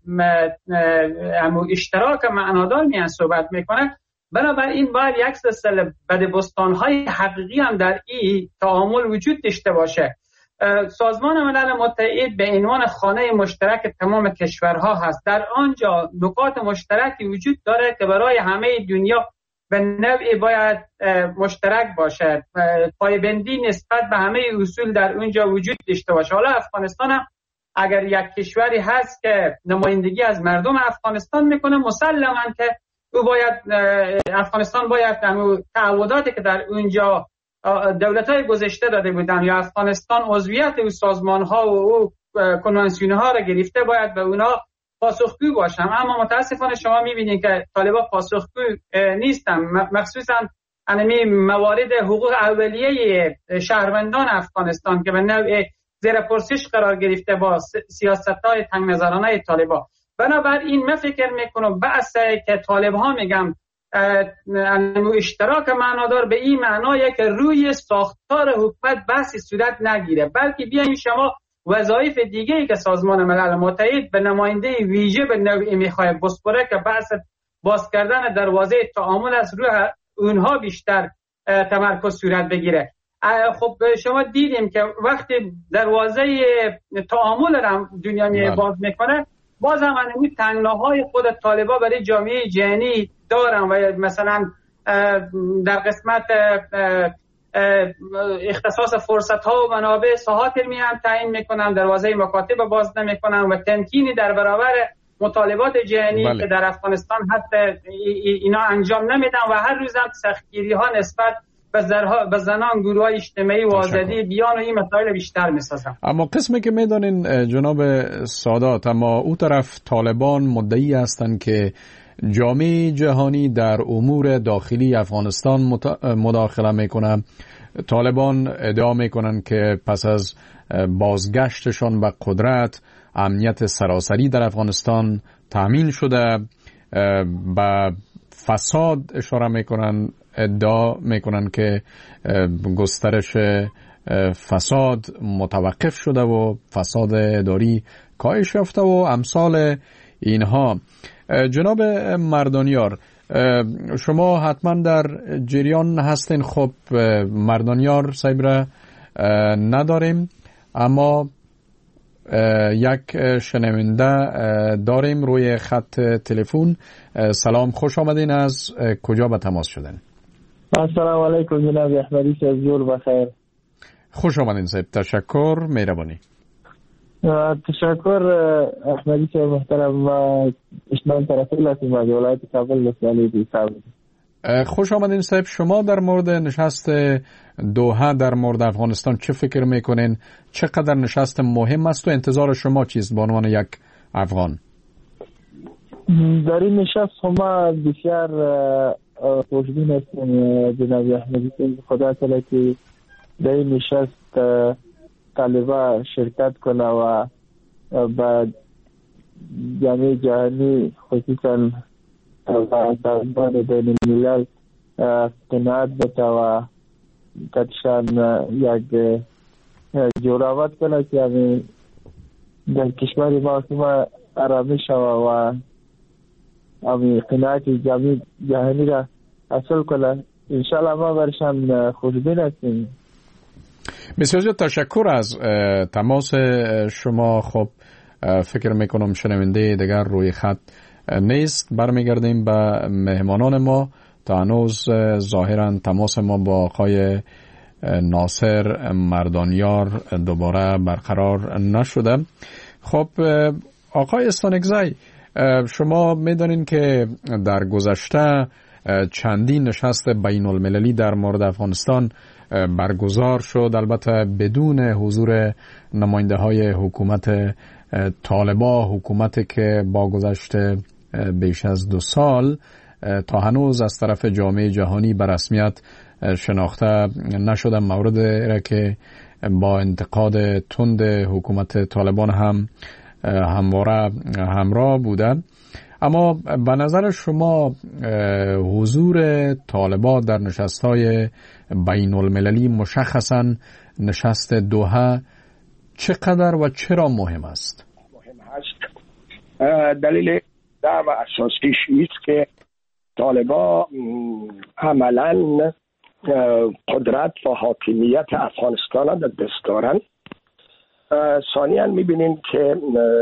Speaker 7: اشتراک معنادار میان صحبت میکنه، بنابراین باید یک سلسله بدبستان‌های حقیقی هم در این تعامل وجود داشته باشه. سازمان ملل متحد به عنوان خانه مشترک تمام کشورها هست. در آنجا نکات مشترکی وجود داره که برای همه دنیا به نوعی باید مشترک باشه. پایبندی نسبت به همه اصول در اونجا وجود داشته باشه. حالا افغانستان هم اگر یک کشوری هست که نمایندگی از مردم افغانستان میکنه، مسلماً که او باید افغانستان باید تعهداتی که در اونجا دولت‌های گذشته داده بودن یا افغانستان عضویت او سازمان‌ها و او کنوانسیون‌ها را گرفته باید به اونا پاسخگو باشن. اما متاسفانه شما می‌بینید که طالبان پاسخگو نیستن، مخصوصا انمی موارد حقوق اولیه شهروندان افغانستان که به نوع زیر پرسش قرار گرفته با سیاست‌های تنگ نظرانه طالبان. بنابراین من فکر میکنم بحثی که طالب‌ها میگم اشتراک معنادار به این معنایه که روی ساختار حکومت بحثی صورت نگیره، بلکه بیاین شما وظایف دیگه‌ای که سازمان ملل متحد به نماینده ویژه به نوعی میخواد بسپره که بحث باز کردن دروازه تعامل از روی اونها بیشتر تمرکز صورت بگیره. خب شما دیدیم که وقتی دروازه تعامل را دنیا می باز میکنه، باز هم این تنگناهای خود طالبان برای جامعه جهانی دارن و مثلا در قسمت اختصاص فرصت ها و منابع ساحات علمی هم تعیین میکنن، دروازه مکاتب باز نمیکنن و تمکینی در برابر مطالبات جهانی بله. که در افغانستان حتی اینا انجام نمیدن و هر روز هم سختگیری ها نسبت به زنان، گروه های اجتماعی و آزادی بیان و این مسائل بیشتر میسازن.
Speaker 4: اما قسمی که میدانین جناب سادات، اما او طرف طالبان مدعی هستند که جامعه جهانی در امور داخلی افغانستان مداخله میکنه. طالبان ادعا میکنن که پس از بازگشتشان به قدرت امنیت سراسری در افغانستان تامین شده. به فساد اشاره میکنن، ادعا میکنن که گسترش فساد متوقف شده و فساد اداری کاهش یافته و امثال اینها. جناب مردانیار، شما حتما در جریان هستین. خب مردانیار صاحب را نداریم، اما یک شنونده داریم روی خط تلفن. سلام، خوش آمدین. از کجا به تماس شدین؟
Speaker 12: السلام علیکم جناب احمدی صاحب، جور بخیر.
Speaker 4: خوش آمدین صاحب، تشکر، مهربانی.
Speaker 12: تشکر احمدی صاحب محترم. اشنان طرفی لاتیم از ولایت کابل مسئله دیسا.
Speaker 4: خوش آمدین صاحب. شما در مورد نشست دوحه در مورد افغانستان چه فکر میکنین؟ چقدر نشست مهم است و انتظار شما چیست به عنوان یک افغان؟
Speaker 12: در این نشست ما بسیار خوشبین هستیم جناب احمدی صاحب. خدا تعالی که در این نشست طالبان شرکت کنه و با جامعه جهانی خصوصا سازمان بین الملل قناعت بده و کتشان یک جوراوت کنه که همین در کشور ما که آرامش و همین قناعت جامعه جهانی را حاصل کنه. انشالله ما برشان خوشبین هستیم.
Speaker 4: بسیار زیاد تشکر از تماس شما. خب فکر میکنم شنونده دیگر روی خط نیست. برمیگردیم به مهمانان ما. تا هنوز ظاهرا تماس ما با آقای ناصر مردانیار دوباره برقرار نشده. خب آقای استانکزی، شما میدانین که در گذشته چندین نشست بین المللی در مورد افغانستان برگزار شد، البته بدون حضور نماینده های حکومت طالبان، حکومتی که با گذشت بیش از دو سال تا هنوز از طرف جامعه جهانی به رسمیت شناخته نشده، مورد را که با انتقاد تند حکومت طالبان هم همواره همراه بوده. اما به نظر شما حضور طالبان در نشست‌های بین المللی، مشخصاً نشست دوحه، چقدر و چرا مهم است؟
Speaker 6: مهم است. دلیل دعو اساسیش است که طالبان عملاً قدرت و حاکمیت افغانستان را در دست دارند. ثانیاً می‌بینیم که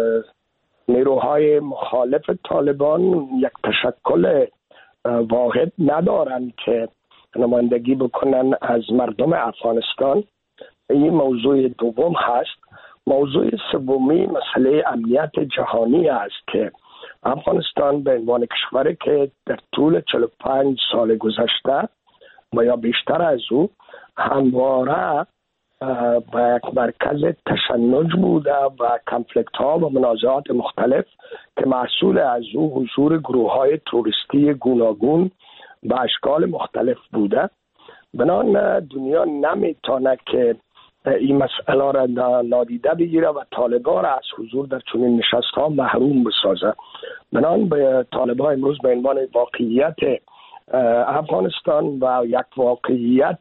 Speaker 6: نیروهای مخالف طالبان یک تشکل واحد ندارند که نمایندگی بکنن از مردم افغانستان. این موضوع دوم هست. موضوع سومی مسئله امنیت جهانی است که افغانستان به عنوان کشوری که در طول چهل و پنج سال گذشته و یا بیشتر از او همواره و یک مرکز تشنج بوده و کنفلیکت ها و منازعات مختلف که محصول از او حضور گروه های تروریستی گوناگون و اشکال مختلف بوده. بنان دنیا نمیتونه که این مسئله را نادیده بگیره و طالبان را از حضور در چنین نشست ها محروم بسازه. بنان به طالبان امروز به عنوان واقعیت افغانستان و یک واقعیت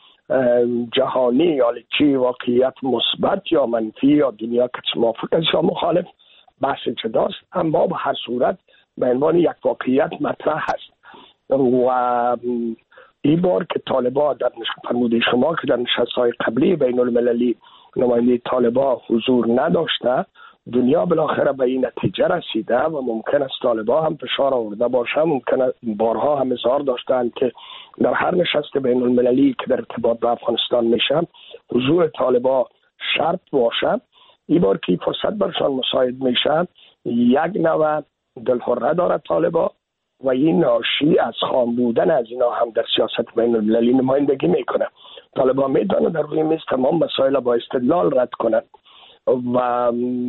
Speaker 6: جهانی یا چی واقعیت مثبت یا منفی یا دنیا که موافق است یا مخالف بحث جداست، اما به هر صورت به عنوان یک واقعیت مطرح هست. و این بار که طالبان در فرموده شما که در نشست‌های قبلی بین المللی نماینده طالبان حضور نداشته، دنیا بالاخره به این نتیجه رسیده و ممکن است طالبان هم فشار آورده باشه. ممکن است بارها هم اظهار داشتند که در هر نشست بین المللی که در ارتباط با افغانستان میشه حضور طالبان شرط باشه. این بار که فرصت برشان مساعد میشه، یک نوع دلهره داره طالبان و این ناشی از خام بودن از اینا هم در سیاست بین المللی نمایندگی میکنه. طالبان میتونه در روی میز تمام مسائل با استدلال رد کنه و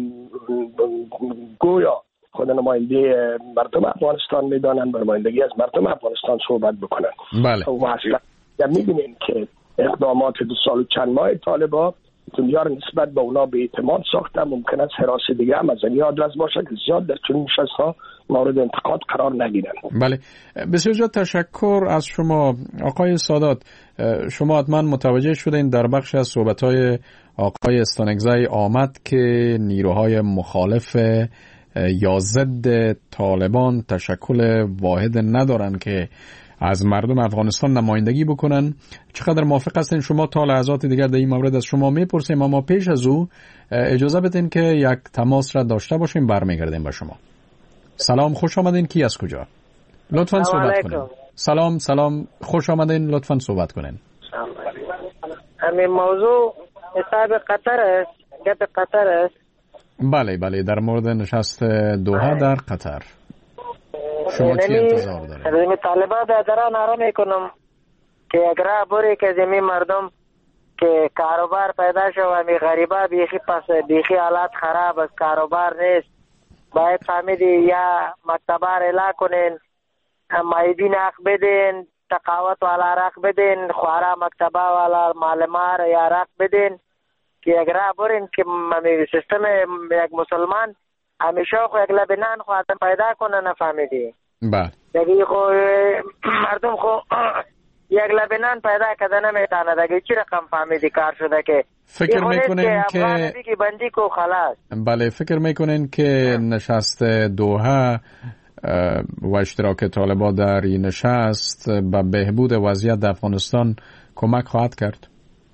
Speaker 6: گویا خود نماینده مردم افغانستان میدانن به نمایندگی از مردم افغانستان صحبت بکنن.
Speaker 4: بله.
Speaker 6: و اصلا میبینیم که اقدامات دو سال و چند ماه طالبان دنیا رو نسبت به اونا به اعتماد ساخته. ممکن است حراس دیگه هم از این آدرس باشه که زیاد در چنین نشست‌ها مورد انتقاد قرار نگیرن.
Speaker 4: بله، بسیار زیاد تشکر از شما آقای سادات. شما حتما متوجه شدین در بخش از صحبت‌های آقای استانکزی آمد که نیروهای مخالف یا ضد طالبان تشکل واحد ندارن که از مردم افغانستان نمایندگی بکنن. چقدر موافق هستین شما؟ تا لحظات دیگر در این مورد از شما میپرسیم، اما پیش از او اجازه بدین که یک تماس را داشته باشیم. برمیگردیم به شما. سلام، خوش آمدین. کی از کجا؟ لطفاً صحبت کنین. سلام سلام، خوش آمدین. لطفاً صحبت کنین.
Speaker 13: همین موضوع حساب قطر است، گپ قطر است.
Speaker 4: بله بله، در مورد نشست دوحه در قطر. شما چی انتظار دارید؟
Speaker 13: زمین طالبان در نارا میکنم که اگر بوری که زمین مردم که کاروبار پیدا شو و می غریبا بیخی پس بیخی حالات خراب است، کاروبار نیست، باید فهمیدی یا مکتبار اعلا کنین، مایدین حق بدین، تقاوت والا رق بدین، خوارا مکتبا والا معلمار یا رق بدین که اگر بورین که سیستم یک مسلمان همیشه خو یک لبنان خو آدم پیدا کنه. نفهمیدی؟
Speaker 4: بله.
Speaker 13: دیگه خو مردم خو یک لبنان پیدا کده نمیتانه دیگه چی رقم فهمیدی کار شده که
Speaker 4: فکر میکنین که
Speaker 13: که بندی کو خلاص.
Speaker 4: بله فکر میکنین که نشست دوحه و اشتراک طالبان در این نشست به بهبود وضعیت در افغانستان کمک خواهد کرد؟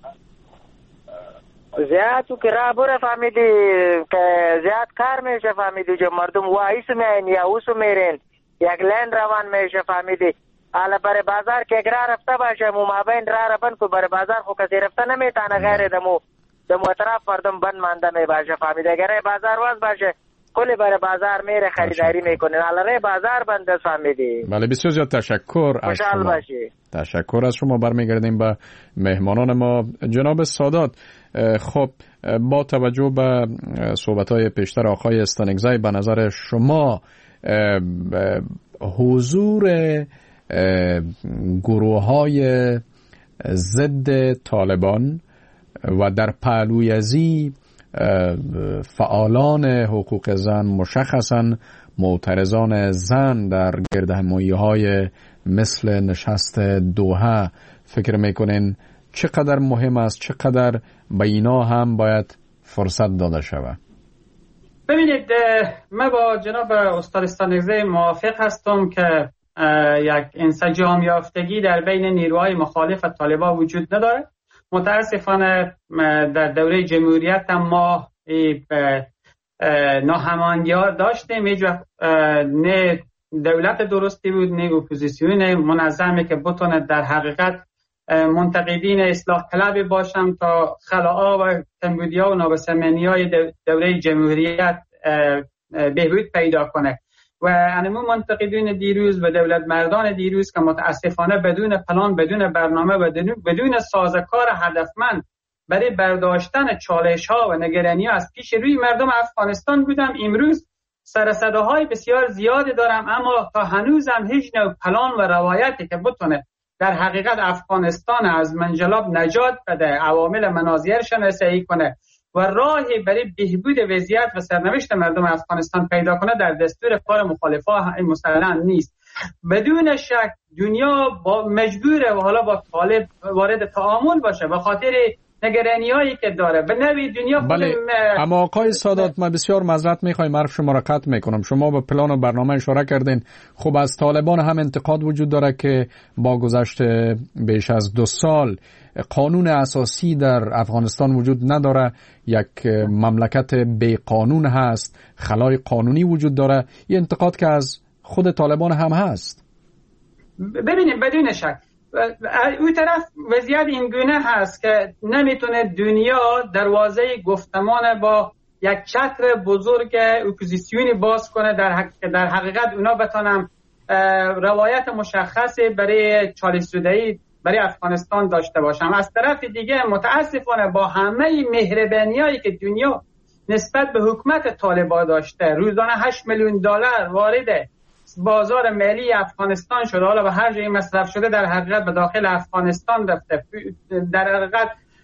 Speaker 13: زیاد تو که را بره فهمیدی که زیاد کار میشه فهمیدی که مردم وایس میین یا اوسو میرین یک لین روان میشه فهمیدی حالا بر بازار که اگر رفته باشه مو مابین را رفن کو بر بازار خو کسی رفته نمیتانه غیر دمو دمو اطراف مردم بند مانده می باشه فهمیدی اگر بازار واز باشه کلی بر بازار میره خریداری میکنه حالا ره بازار بنده فهمیدی.
Speaker 4: بله بسیار زیاد تشکر از شما.
Speaker 13: باشی.
Speaker 4: تشکر از شما. برمیگردیم به مهمانان ما. جناب سادات، خب با توجه به صحبت‌های پیشتر آقای استانگزی به نظر شما حضور گروه‌های ضد طالبان و در پهلوی ازی فعالان حقوق زن مشخصاً معترضان زن در گردهمایی‌های مثل نشست دوحه فکر میکنین چقدر مهم است، چقدر به اینا هم باید فرصت داده شود؟
Speaker 7: ببینید من با جناب استاد استانگزی موافق هستم که یک انسجام یافتگی در بین نیروهای مخالف طالبان وجود نداره. متاسفانه در دوره جمهوریت هم ما ناهماهنگی داشتیم، هیچ وقت نه دولت درستی بود نه اپوزیسیون منظمی که بتونه در حقیقت منتقدین اصلاح طلب باشن تا خلاها و کمبودی‌ها و نابسامانی‌های دوره جمهوریت بهبود پیدا کنه و انمو منتقدین دیروز و دولت مردان دیروز که متاسفانه بدون پلان، بدون برنامه و بدون سازوکار هدفمند برای برداشتن چالش‌ها و نگرانی‌ها از پیش روی مردم افغانستان بودم، امروز سر صداهای بسیار زیادی دارم اما تا هنوزم هیچ نوع پلان و روایتی که بتونه در حقیقت افغانستان از منجلاب نجات بده، عوامل مناظرش رسیدگی کنه و راهی برای بهبود وضعیت و سرنوشت مردم افغانستان پیدا کنه در دستور کار مخالفا مسلما نیست. بدون شک دنیا با مجبوره و حالا با طالب وارد تعامل باشه به خاطر نگرانی‌هایی که داره به نوی دنیا.
Speaker 4: بله اما آقای سادات ما بسیار معذرت می‌خوایم، حرف شما را قطع می‌کنم. شما به پلان و برنامه اشاره کردین. خب از طالبان هم انتقاد وجود داره که با گذشت بیش از دو سال قانون اساسی در افغانستان وجود نداره، یک مملکت بی قانون هست، خلای قانونی وجود داره. این انتقاد که از خود طالبان هم هست.
Speaker 7: ببینیم بدون شک اون طرف وضعیت اینگونه هست که نمیتونه دنیا دروازه گفتمان با یک چتر بزرگ اپوزیسیونی باز کنه در, حق... در حقیقت اونا بتونن روایت مشخصی برای چالش زده‌ای برای افغانستان داشته باشم. از طرف دیگه متاسفانه با همه مهربانیایی که دنیا نسبت به حکومت طالبان داشته، روزانه هشت میلیون دلار وارد بازار ملی افغانستان شده، حالا به هر جایی مصرف شده در حقیقت به داخل افغانستان رفته، در حقیقت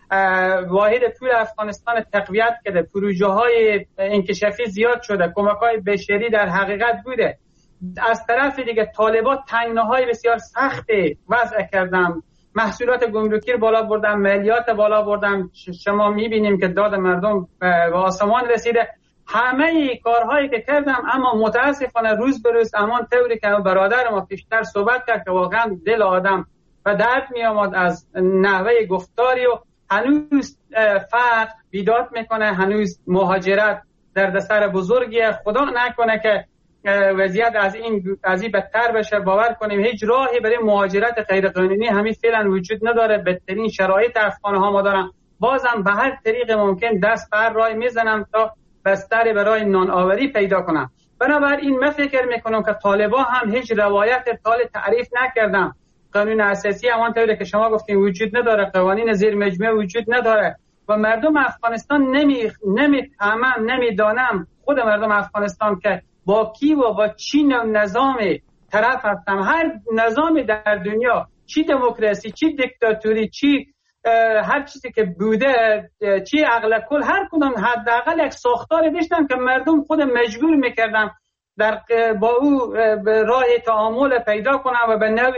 Speaker 7: واحد پول افغانستان تقویت کرده، پروژه های انکشافی زیاد شده، کمک های بشری در حقیقت بوده. از طرف دیگه طالبان تنگناهای بسیار سختی وضع کردن، محصولات گمرکی رو بالا بردن، مالیات بالا بردن، شما میبینیم که داد مردم به آسمان رسیده. همه کارهایی که کردم اما متاسفانه روز به روز امان طوری که برادر ما پیشتر صحبت کرد که واقعا دل آدم و درد می آمد از نحوه گفتاری و هنوز فقر بیداد میکنه، هنوز مهاجرت دردسر بزرگیه. خدا نکنه که وضعیت از این از این بدتر بشه. باور کنیم هیچ راهی برای مهاجرت غیر قانونی همین فعلا وجود نداره. بدترین شرایط افغان ها ما دارن، بازم به هر طریق ممکن دست بر راه میزنم تا بستر برای نان آوری پیدا کنم. بنابراین من فکر میکنم که طالبان هم هیچ روایت طال تعریف نکردم. قانون اساسی همانطوری که شما گفتین وجود نداره، قوانین زیر مجموعه وجود نداره و مردم افغانستان نمی نمیفهمن، نمیدانم خود مردم افغانستان که با کی و با چی نظام طرف هستم. هر نظامی در دنیا، چی دموکراسی، چی دیکتاتوری، چی هر چیزی که بوده، چی عقل کل، هر کدوم حداقل یک ساختاری داشتن که مردم خود مجبور میکردن در با او راه تعامل پیدا کنن و به نوع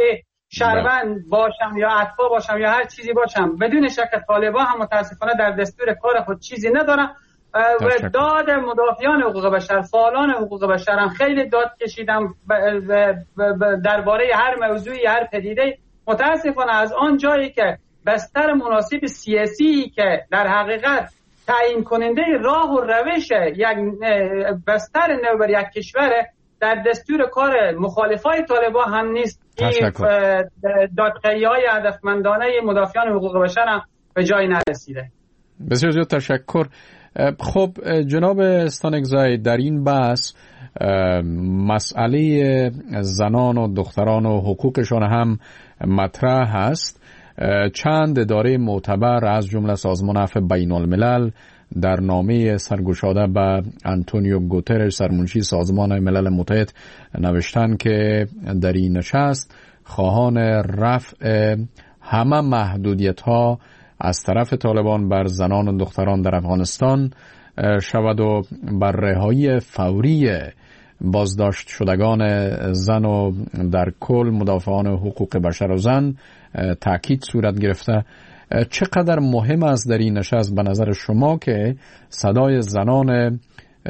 Speaker 7: شهروند باشم یا اتباع باشم یا هر چیزی باشم، بدون شک طالبان هم متاسفانه در دستور کار خود چیزی ندارن و داد مدافعان حقوق بشر، فعالان حقوق بشر هم خیلی داد کشیدم درباره هر موضوعی، هر پدیده. متاسفانه از آن جایی که بستر مناسب سیاسی که در حقیقت تعیین کننده راه و روش یک بستر نو بر یک کشور در دستور کار مخالفای طالبان هم نیست. این دادخواهی‌های هدفمندانه مدافعان حقوق بشر هم به جای نرسیده.
Speaker 4: بسیار زیاد تشکر. خب جناب استانکزی، در این بحث مسئله زنان و دختران و حقوقشان هم مطرح هست. چند اداره معتبر از جمله سازمان عفو بین الملل در نامه سرگشاده به آنتونیو گوترش سرمنشی سازمان ملل متحد نوشتن که در این نشست خواهان رفع همه محدودیت ها از طرف طالبان بر زنان و دختران در افغانستان شود و بر رهایی فوری بازداشت شدگان زن و در کل مدافعان حقوق بشر و زن تاکید صورت گرفته. چقدر مهم است در این نشست به نظر شما که صدای زنان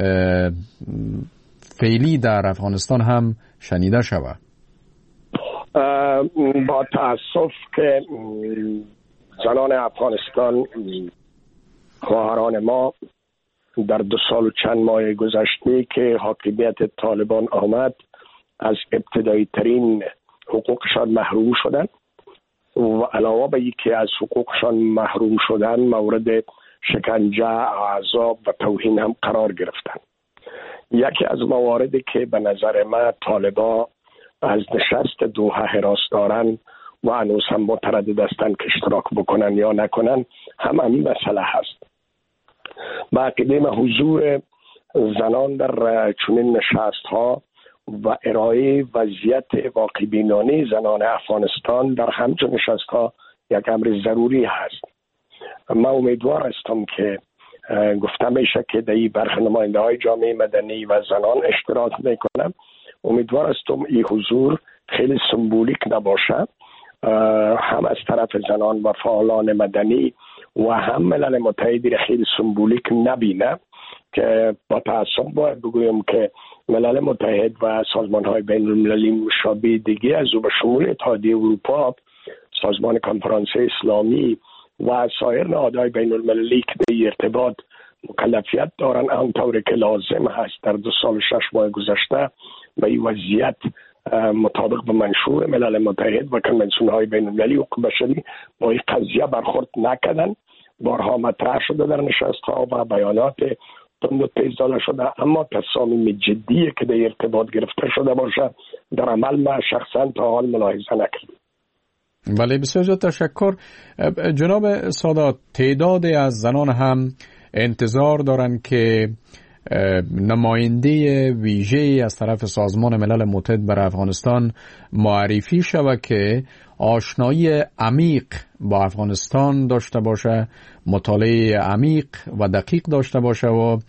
Speaker 4: فعلی در افغانستان هم شنیده شود؟
Speaker 6: با تأسف که زنان افغانستان، خواهران ما، در دو سال و چند ماه گذشته که حاکمیت طالبان آمد از ابتدایی ترین حقوقشان محروم شدند و علاوه به اینکه از حقوقشان محروم شدن مورد شکنجه، عذاب و توهین هم قرار گرفتند. یکی از مواردی که به نظر من طالبان از نشست دوحه حراس دارن و هنوز هم متردد هستند که اشتراک بکنن یا نکنن هم همین مسئله هست. با عقیده من حضور زنان در چنین نشست ها و ارائه وضعیت واقع بینانه زنان افغانستان در همچون نشست ها یک امر ضروری هست. من امیدوار هستم که گفتم میشه که در این برخی نماینده های جامعه مدنی و زنان اشتراک میکنم. امیدوار هستم این حضور خیلی سمبولیک نباشه، هم از طرف زنان و فعالان مدنی و هم ملل متحد خیلی سمبولیک نبینه، که با تأسف باید بگویم که ملل متحد و سازمان های بین المللی مشابه دیگه از او به شمول اتحادیه اروپا، سازمان کنفرانس اسلامی و سایر نهادهای بین المللی که به ارتباط مکلفیت دارن آنطوری که لازم هست در دو سال شش ماه گذشته به این وضعیت مطابق به منشور ملل متحد و کنونسیون های بین المللی حقوق بشری با این قضیه برخورد نکردن. بارها مطرح شده در نشست ها و بیانات تند و تیز داده شده، اما تصامیم جدی که در ارتباط گرفته شده باشه در عمل ما شخصا تا حال ملاحظه نکردیم.
Speaker 4: بله، بسیار زیاد تشکر. جناب سادات، تعدادی از زنان هم انتظار دارند که نماینده ویژه از طرف سازمان ملل متحد بر افغانستان معرفی شود که آشنایی عمیق با افغانستان داشته باشه، مطالعه عمیق و دقیق داشته باشه و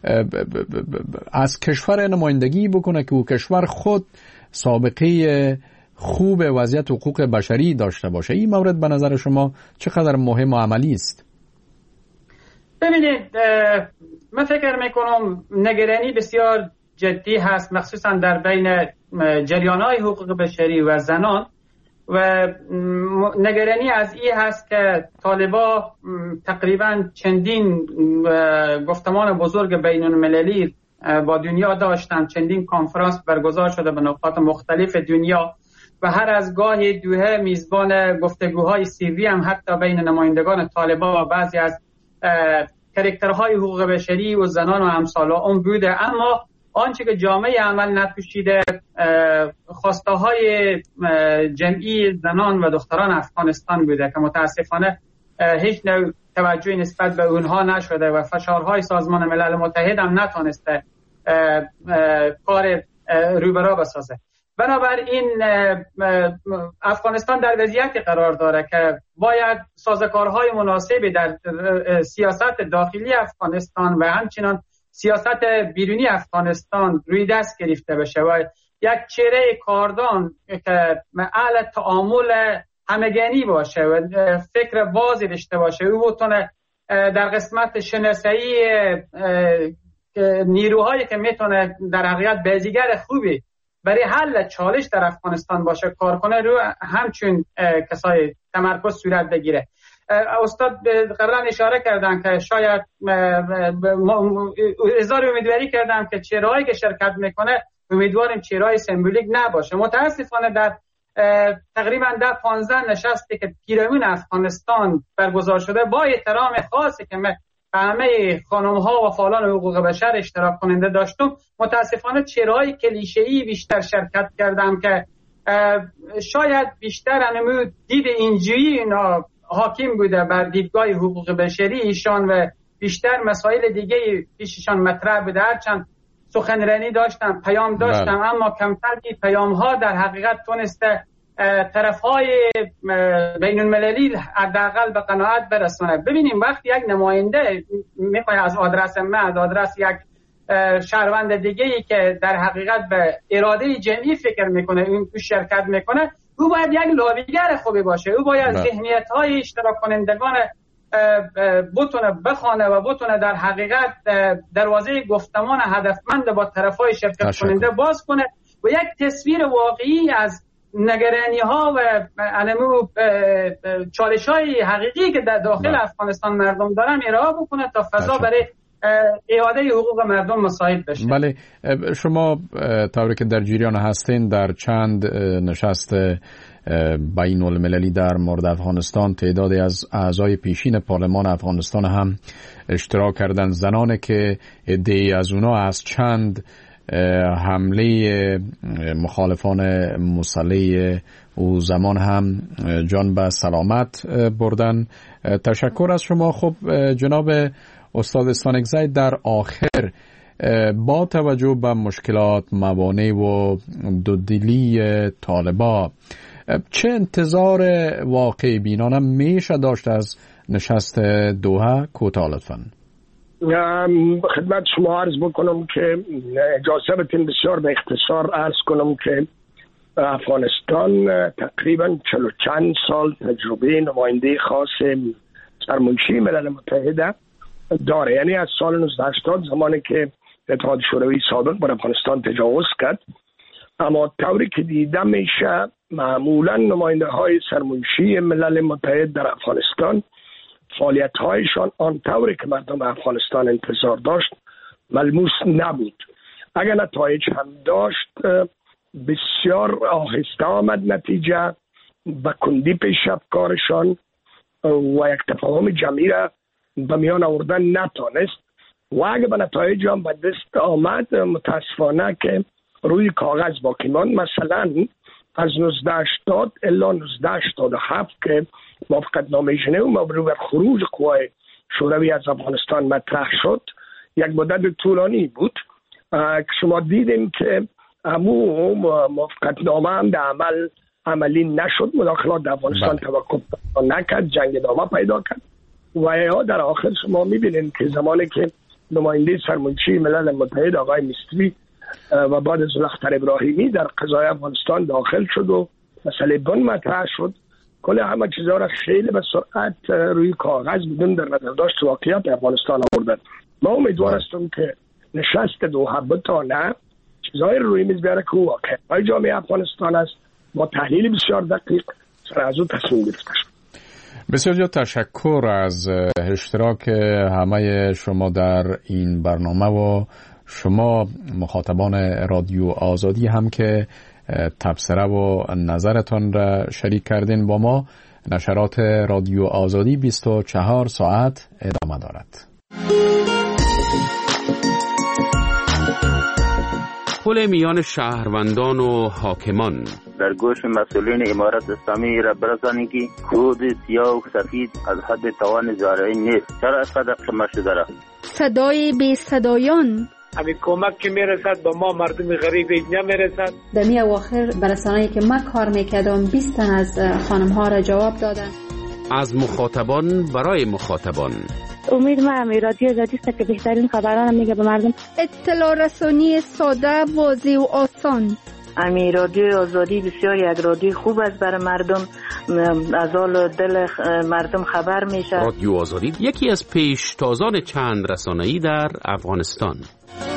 Speaker 4: از کشور نمایندگی بکنه که او کشور خود سابقه خوب وضعیت حقوق بشری داشته باشه. این مورد به نظر شما چقدر مهم و عملی است؟
Speaker 7: ببینید، من فکر میکنم نگرانی بسیار جدی هست، مخصوصا در بین جریان‌های حقوق بشری و زنان، و نگرانی از این هست که طالبان تقریبا چندین گفتمان بزرگ بین المللی با دنیا داشتن، چندین کنفرانس برگزار شده به نقاط مختلف دنیا و هر از گاهی دوحه میزبان گفتگوهای سیری هم حتی بین نمایندگان طالبان و بعضی از کاراکترهای حقوق بشری و زنان و امثال اون بوده. اما آنچه که جامعه عمل نپوشیده، خواسته های جمعی زنان و دختران افغانستان بوده که متاسفانه هیچ نوع توجهی نسبت به اونها نشده و فشارهای سازمان ملل متحد هم نتونسته کار روبرا بسازه. بنابراین افغانستان در وضعیتی قرار داره که باید سازوکارهای مناسبی در سیاست داخلی افغانستان و همچنان سیاست بیرونی افغانستان روی دست گرفته بشه و یک چهره کاردان که اهل تعامل همگانی باشه و فکر بازی داشته باشه، او بتونه در قسمت شناسایی نیروهایی که میتونه در حقیقت بازیگر خوبی برای حل چالش در افغانستان باشه کار کنه، رو همچون کسای تمرکز صورت بگیره. استاد قبلا اشاره کردن که شاید اظهار امیدواری کردن که چهرهایی که شرکت میکنه امیدواریم چهرهای سمبولیک نباشه. متاسفانه در تقریبا در پانزده نشستی که پیرامون افغانستان برگزار شده، با احترام خاصی که من همه خانم ها و فعالان حقوق بشر اشتراک کننده داشتم، متاسفانه چهرهای کلیشه‌ای بیشتر شرکت کردم که شاید بیشتر انمو دید اینجوری اینا حاکم بوده بر دیدگاه حقوق بشری ایشان و بیشتر مسائل دیگه پیششان مطرح بوده. هرچند سخنرانی داشتم، پیام داشتم، بله. اما کمتر این پیام ها در حقیقت تونسته طرف های بین المللی حداقل به قناعت برسونه. ببینیم وقتی یک نماینده میخواد از آدرس من، از آدرس یک شهروند دیگه ای که در حقیقت به اراده جمعی فکر میکنه این تو شرکت میکنه، او باید یک لابیگر خوبی باشه، او باید ذهنیت های اشتراک کنندگان بتونه بخونه و بتونه در حقیقت دروازه گفتمان هدفمند با طرفای شرکت کننده باز کنه و یک تصویر واقعی از نگرانی ها و علمو چالش های حقیقی که در داخل با. افغانستان مردم دارن ارائه بکنه تا فضا برای اعاده حقوق مردم مساعد بشه.
Speaker 4: بله، شما طوری که در جریان هستین در چند نشست بین المللی در مورد افغانستان تعدادی از اعضای پیشین پارلمان افغانستان هم اشتراک کردن، زنانی که عده‌ای از اونا از چند حمله مخالفان مسلح او زمان هم جان به سلامت بردن. تشکر از شما. خب جناب استاد استانکزی، در آخر با توجه به مشکلات، موانع و دودلی طالبا، چه انتظار واقعی بینانه میشه داشت از نشست دوحه؟ کوتاه لطفاً.
Speaker 6: خدمت شما عرض بکنم که اجازه بدین بسیار به اختصار عرض کنم که افغانستان تقریبا چلو چند سال تجربه نماینده خاص سرمنشی ملل متحده داره، یعنی از سال نوزده هشتاد زمانی که اتحاد شوروی سابق بر افغانستان تجاوز کرد. اما طوری که دیده میشه معمولا نماینده های سرمنشی ملل متحد در افغانستان فعالیت هایشان آن طوری که مردم افغانستان انتظار داشت ملموس نبود. اگر نتایج هم داشت بسیار آهسته آمد نتیجه، به کندی پیش رفت کارشان و یک تفاهم جمعی را به میان آوردن نتانست و اگر به نتایج هم به دست آمد متاسفانه که روی کاغذ باقی ماند. مثلا از نوزده هشتاد الا نوزده هشتاد و هفت که موافقت نامه ژنو مبنی بر خروج قوای شوروی از افغانستان مطرح شد، یک مدت طولانی بود که شما دیدیم که همون موافقت نامه هم در عمل عملی نشد، مداخلات در افغانستان توقف نکرد، جنگ ادامه پیدا کرد و یا در آخر شما میبینید که زمانی که نماینده سرمنشی ملل متحد آقای میستری و بعد از اختر ابراهیمی در قضای افغانستان داخل شد و مسئله بن مطرح شد، کل همه چیزها را خیلی به سرعت روی کاغذ بدون در نظر داشت واقعیت افغانستان آوردن. ما امیدوار هستم که نشست دوحه بتانه چیزهای روی میز بیاره که واقعیت جامعه افغانستان است، با تحلیل بسیار دقیق سر از او تصمیم گرفته شد.
Speaker 4: بسیار زیاد تشکر از اشتراک همه شما در این برنامه و شما مخاطبان رادیو آزادی هم که تبصره و نظرتان را شریک کردین با ما. نشرات رادیو آزادی بیست و چهار ساعت ادامه دارد.
Speaker 14: پل میان شهروندان و حاکمان
Speaker 15: در گوش مسئولین امارت اسلامی را برسانید که کود سیاه و سفید از حد توان زارعی نیست. چرا اینقدر قمه شده را؟
Speaker 3: صدای بی صدایان،
Speaker 16: همین کمک که میرسد به ما مردم غریب اینجا میرسد.
Speaker 17: در می اواخر برسانه‌ای که من کار میکردم بیست تن از خانم ها را جواب دادن.
Speaker 14: از مخاطبان برای مخاطبان.
Speaker 10: امید من هم رادیو آزادی است که بهترین خبران میگه به مردم.
Speaker 3: اطلاع رسانی ساده، واضح و آسان.
Speaker 18: امی رادیو آزادی بسیار یک رادیو خوب است برای مردم، از حال دل مردم خبر میشه.
Speaker 14: رادیو آزادی یکی از پیشتازان چند رسانه‌ای در افغانستان.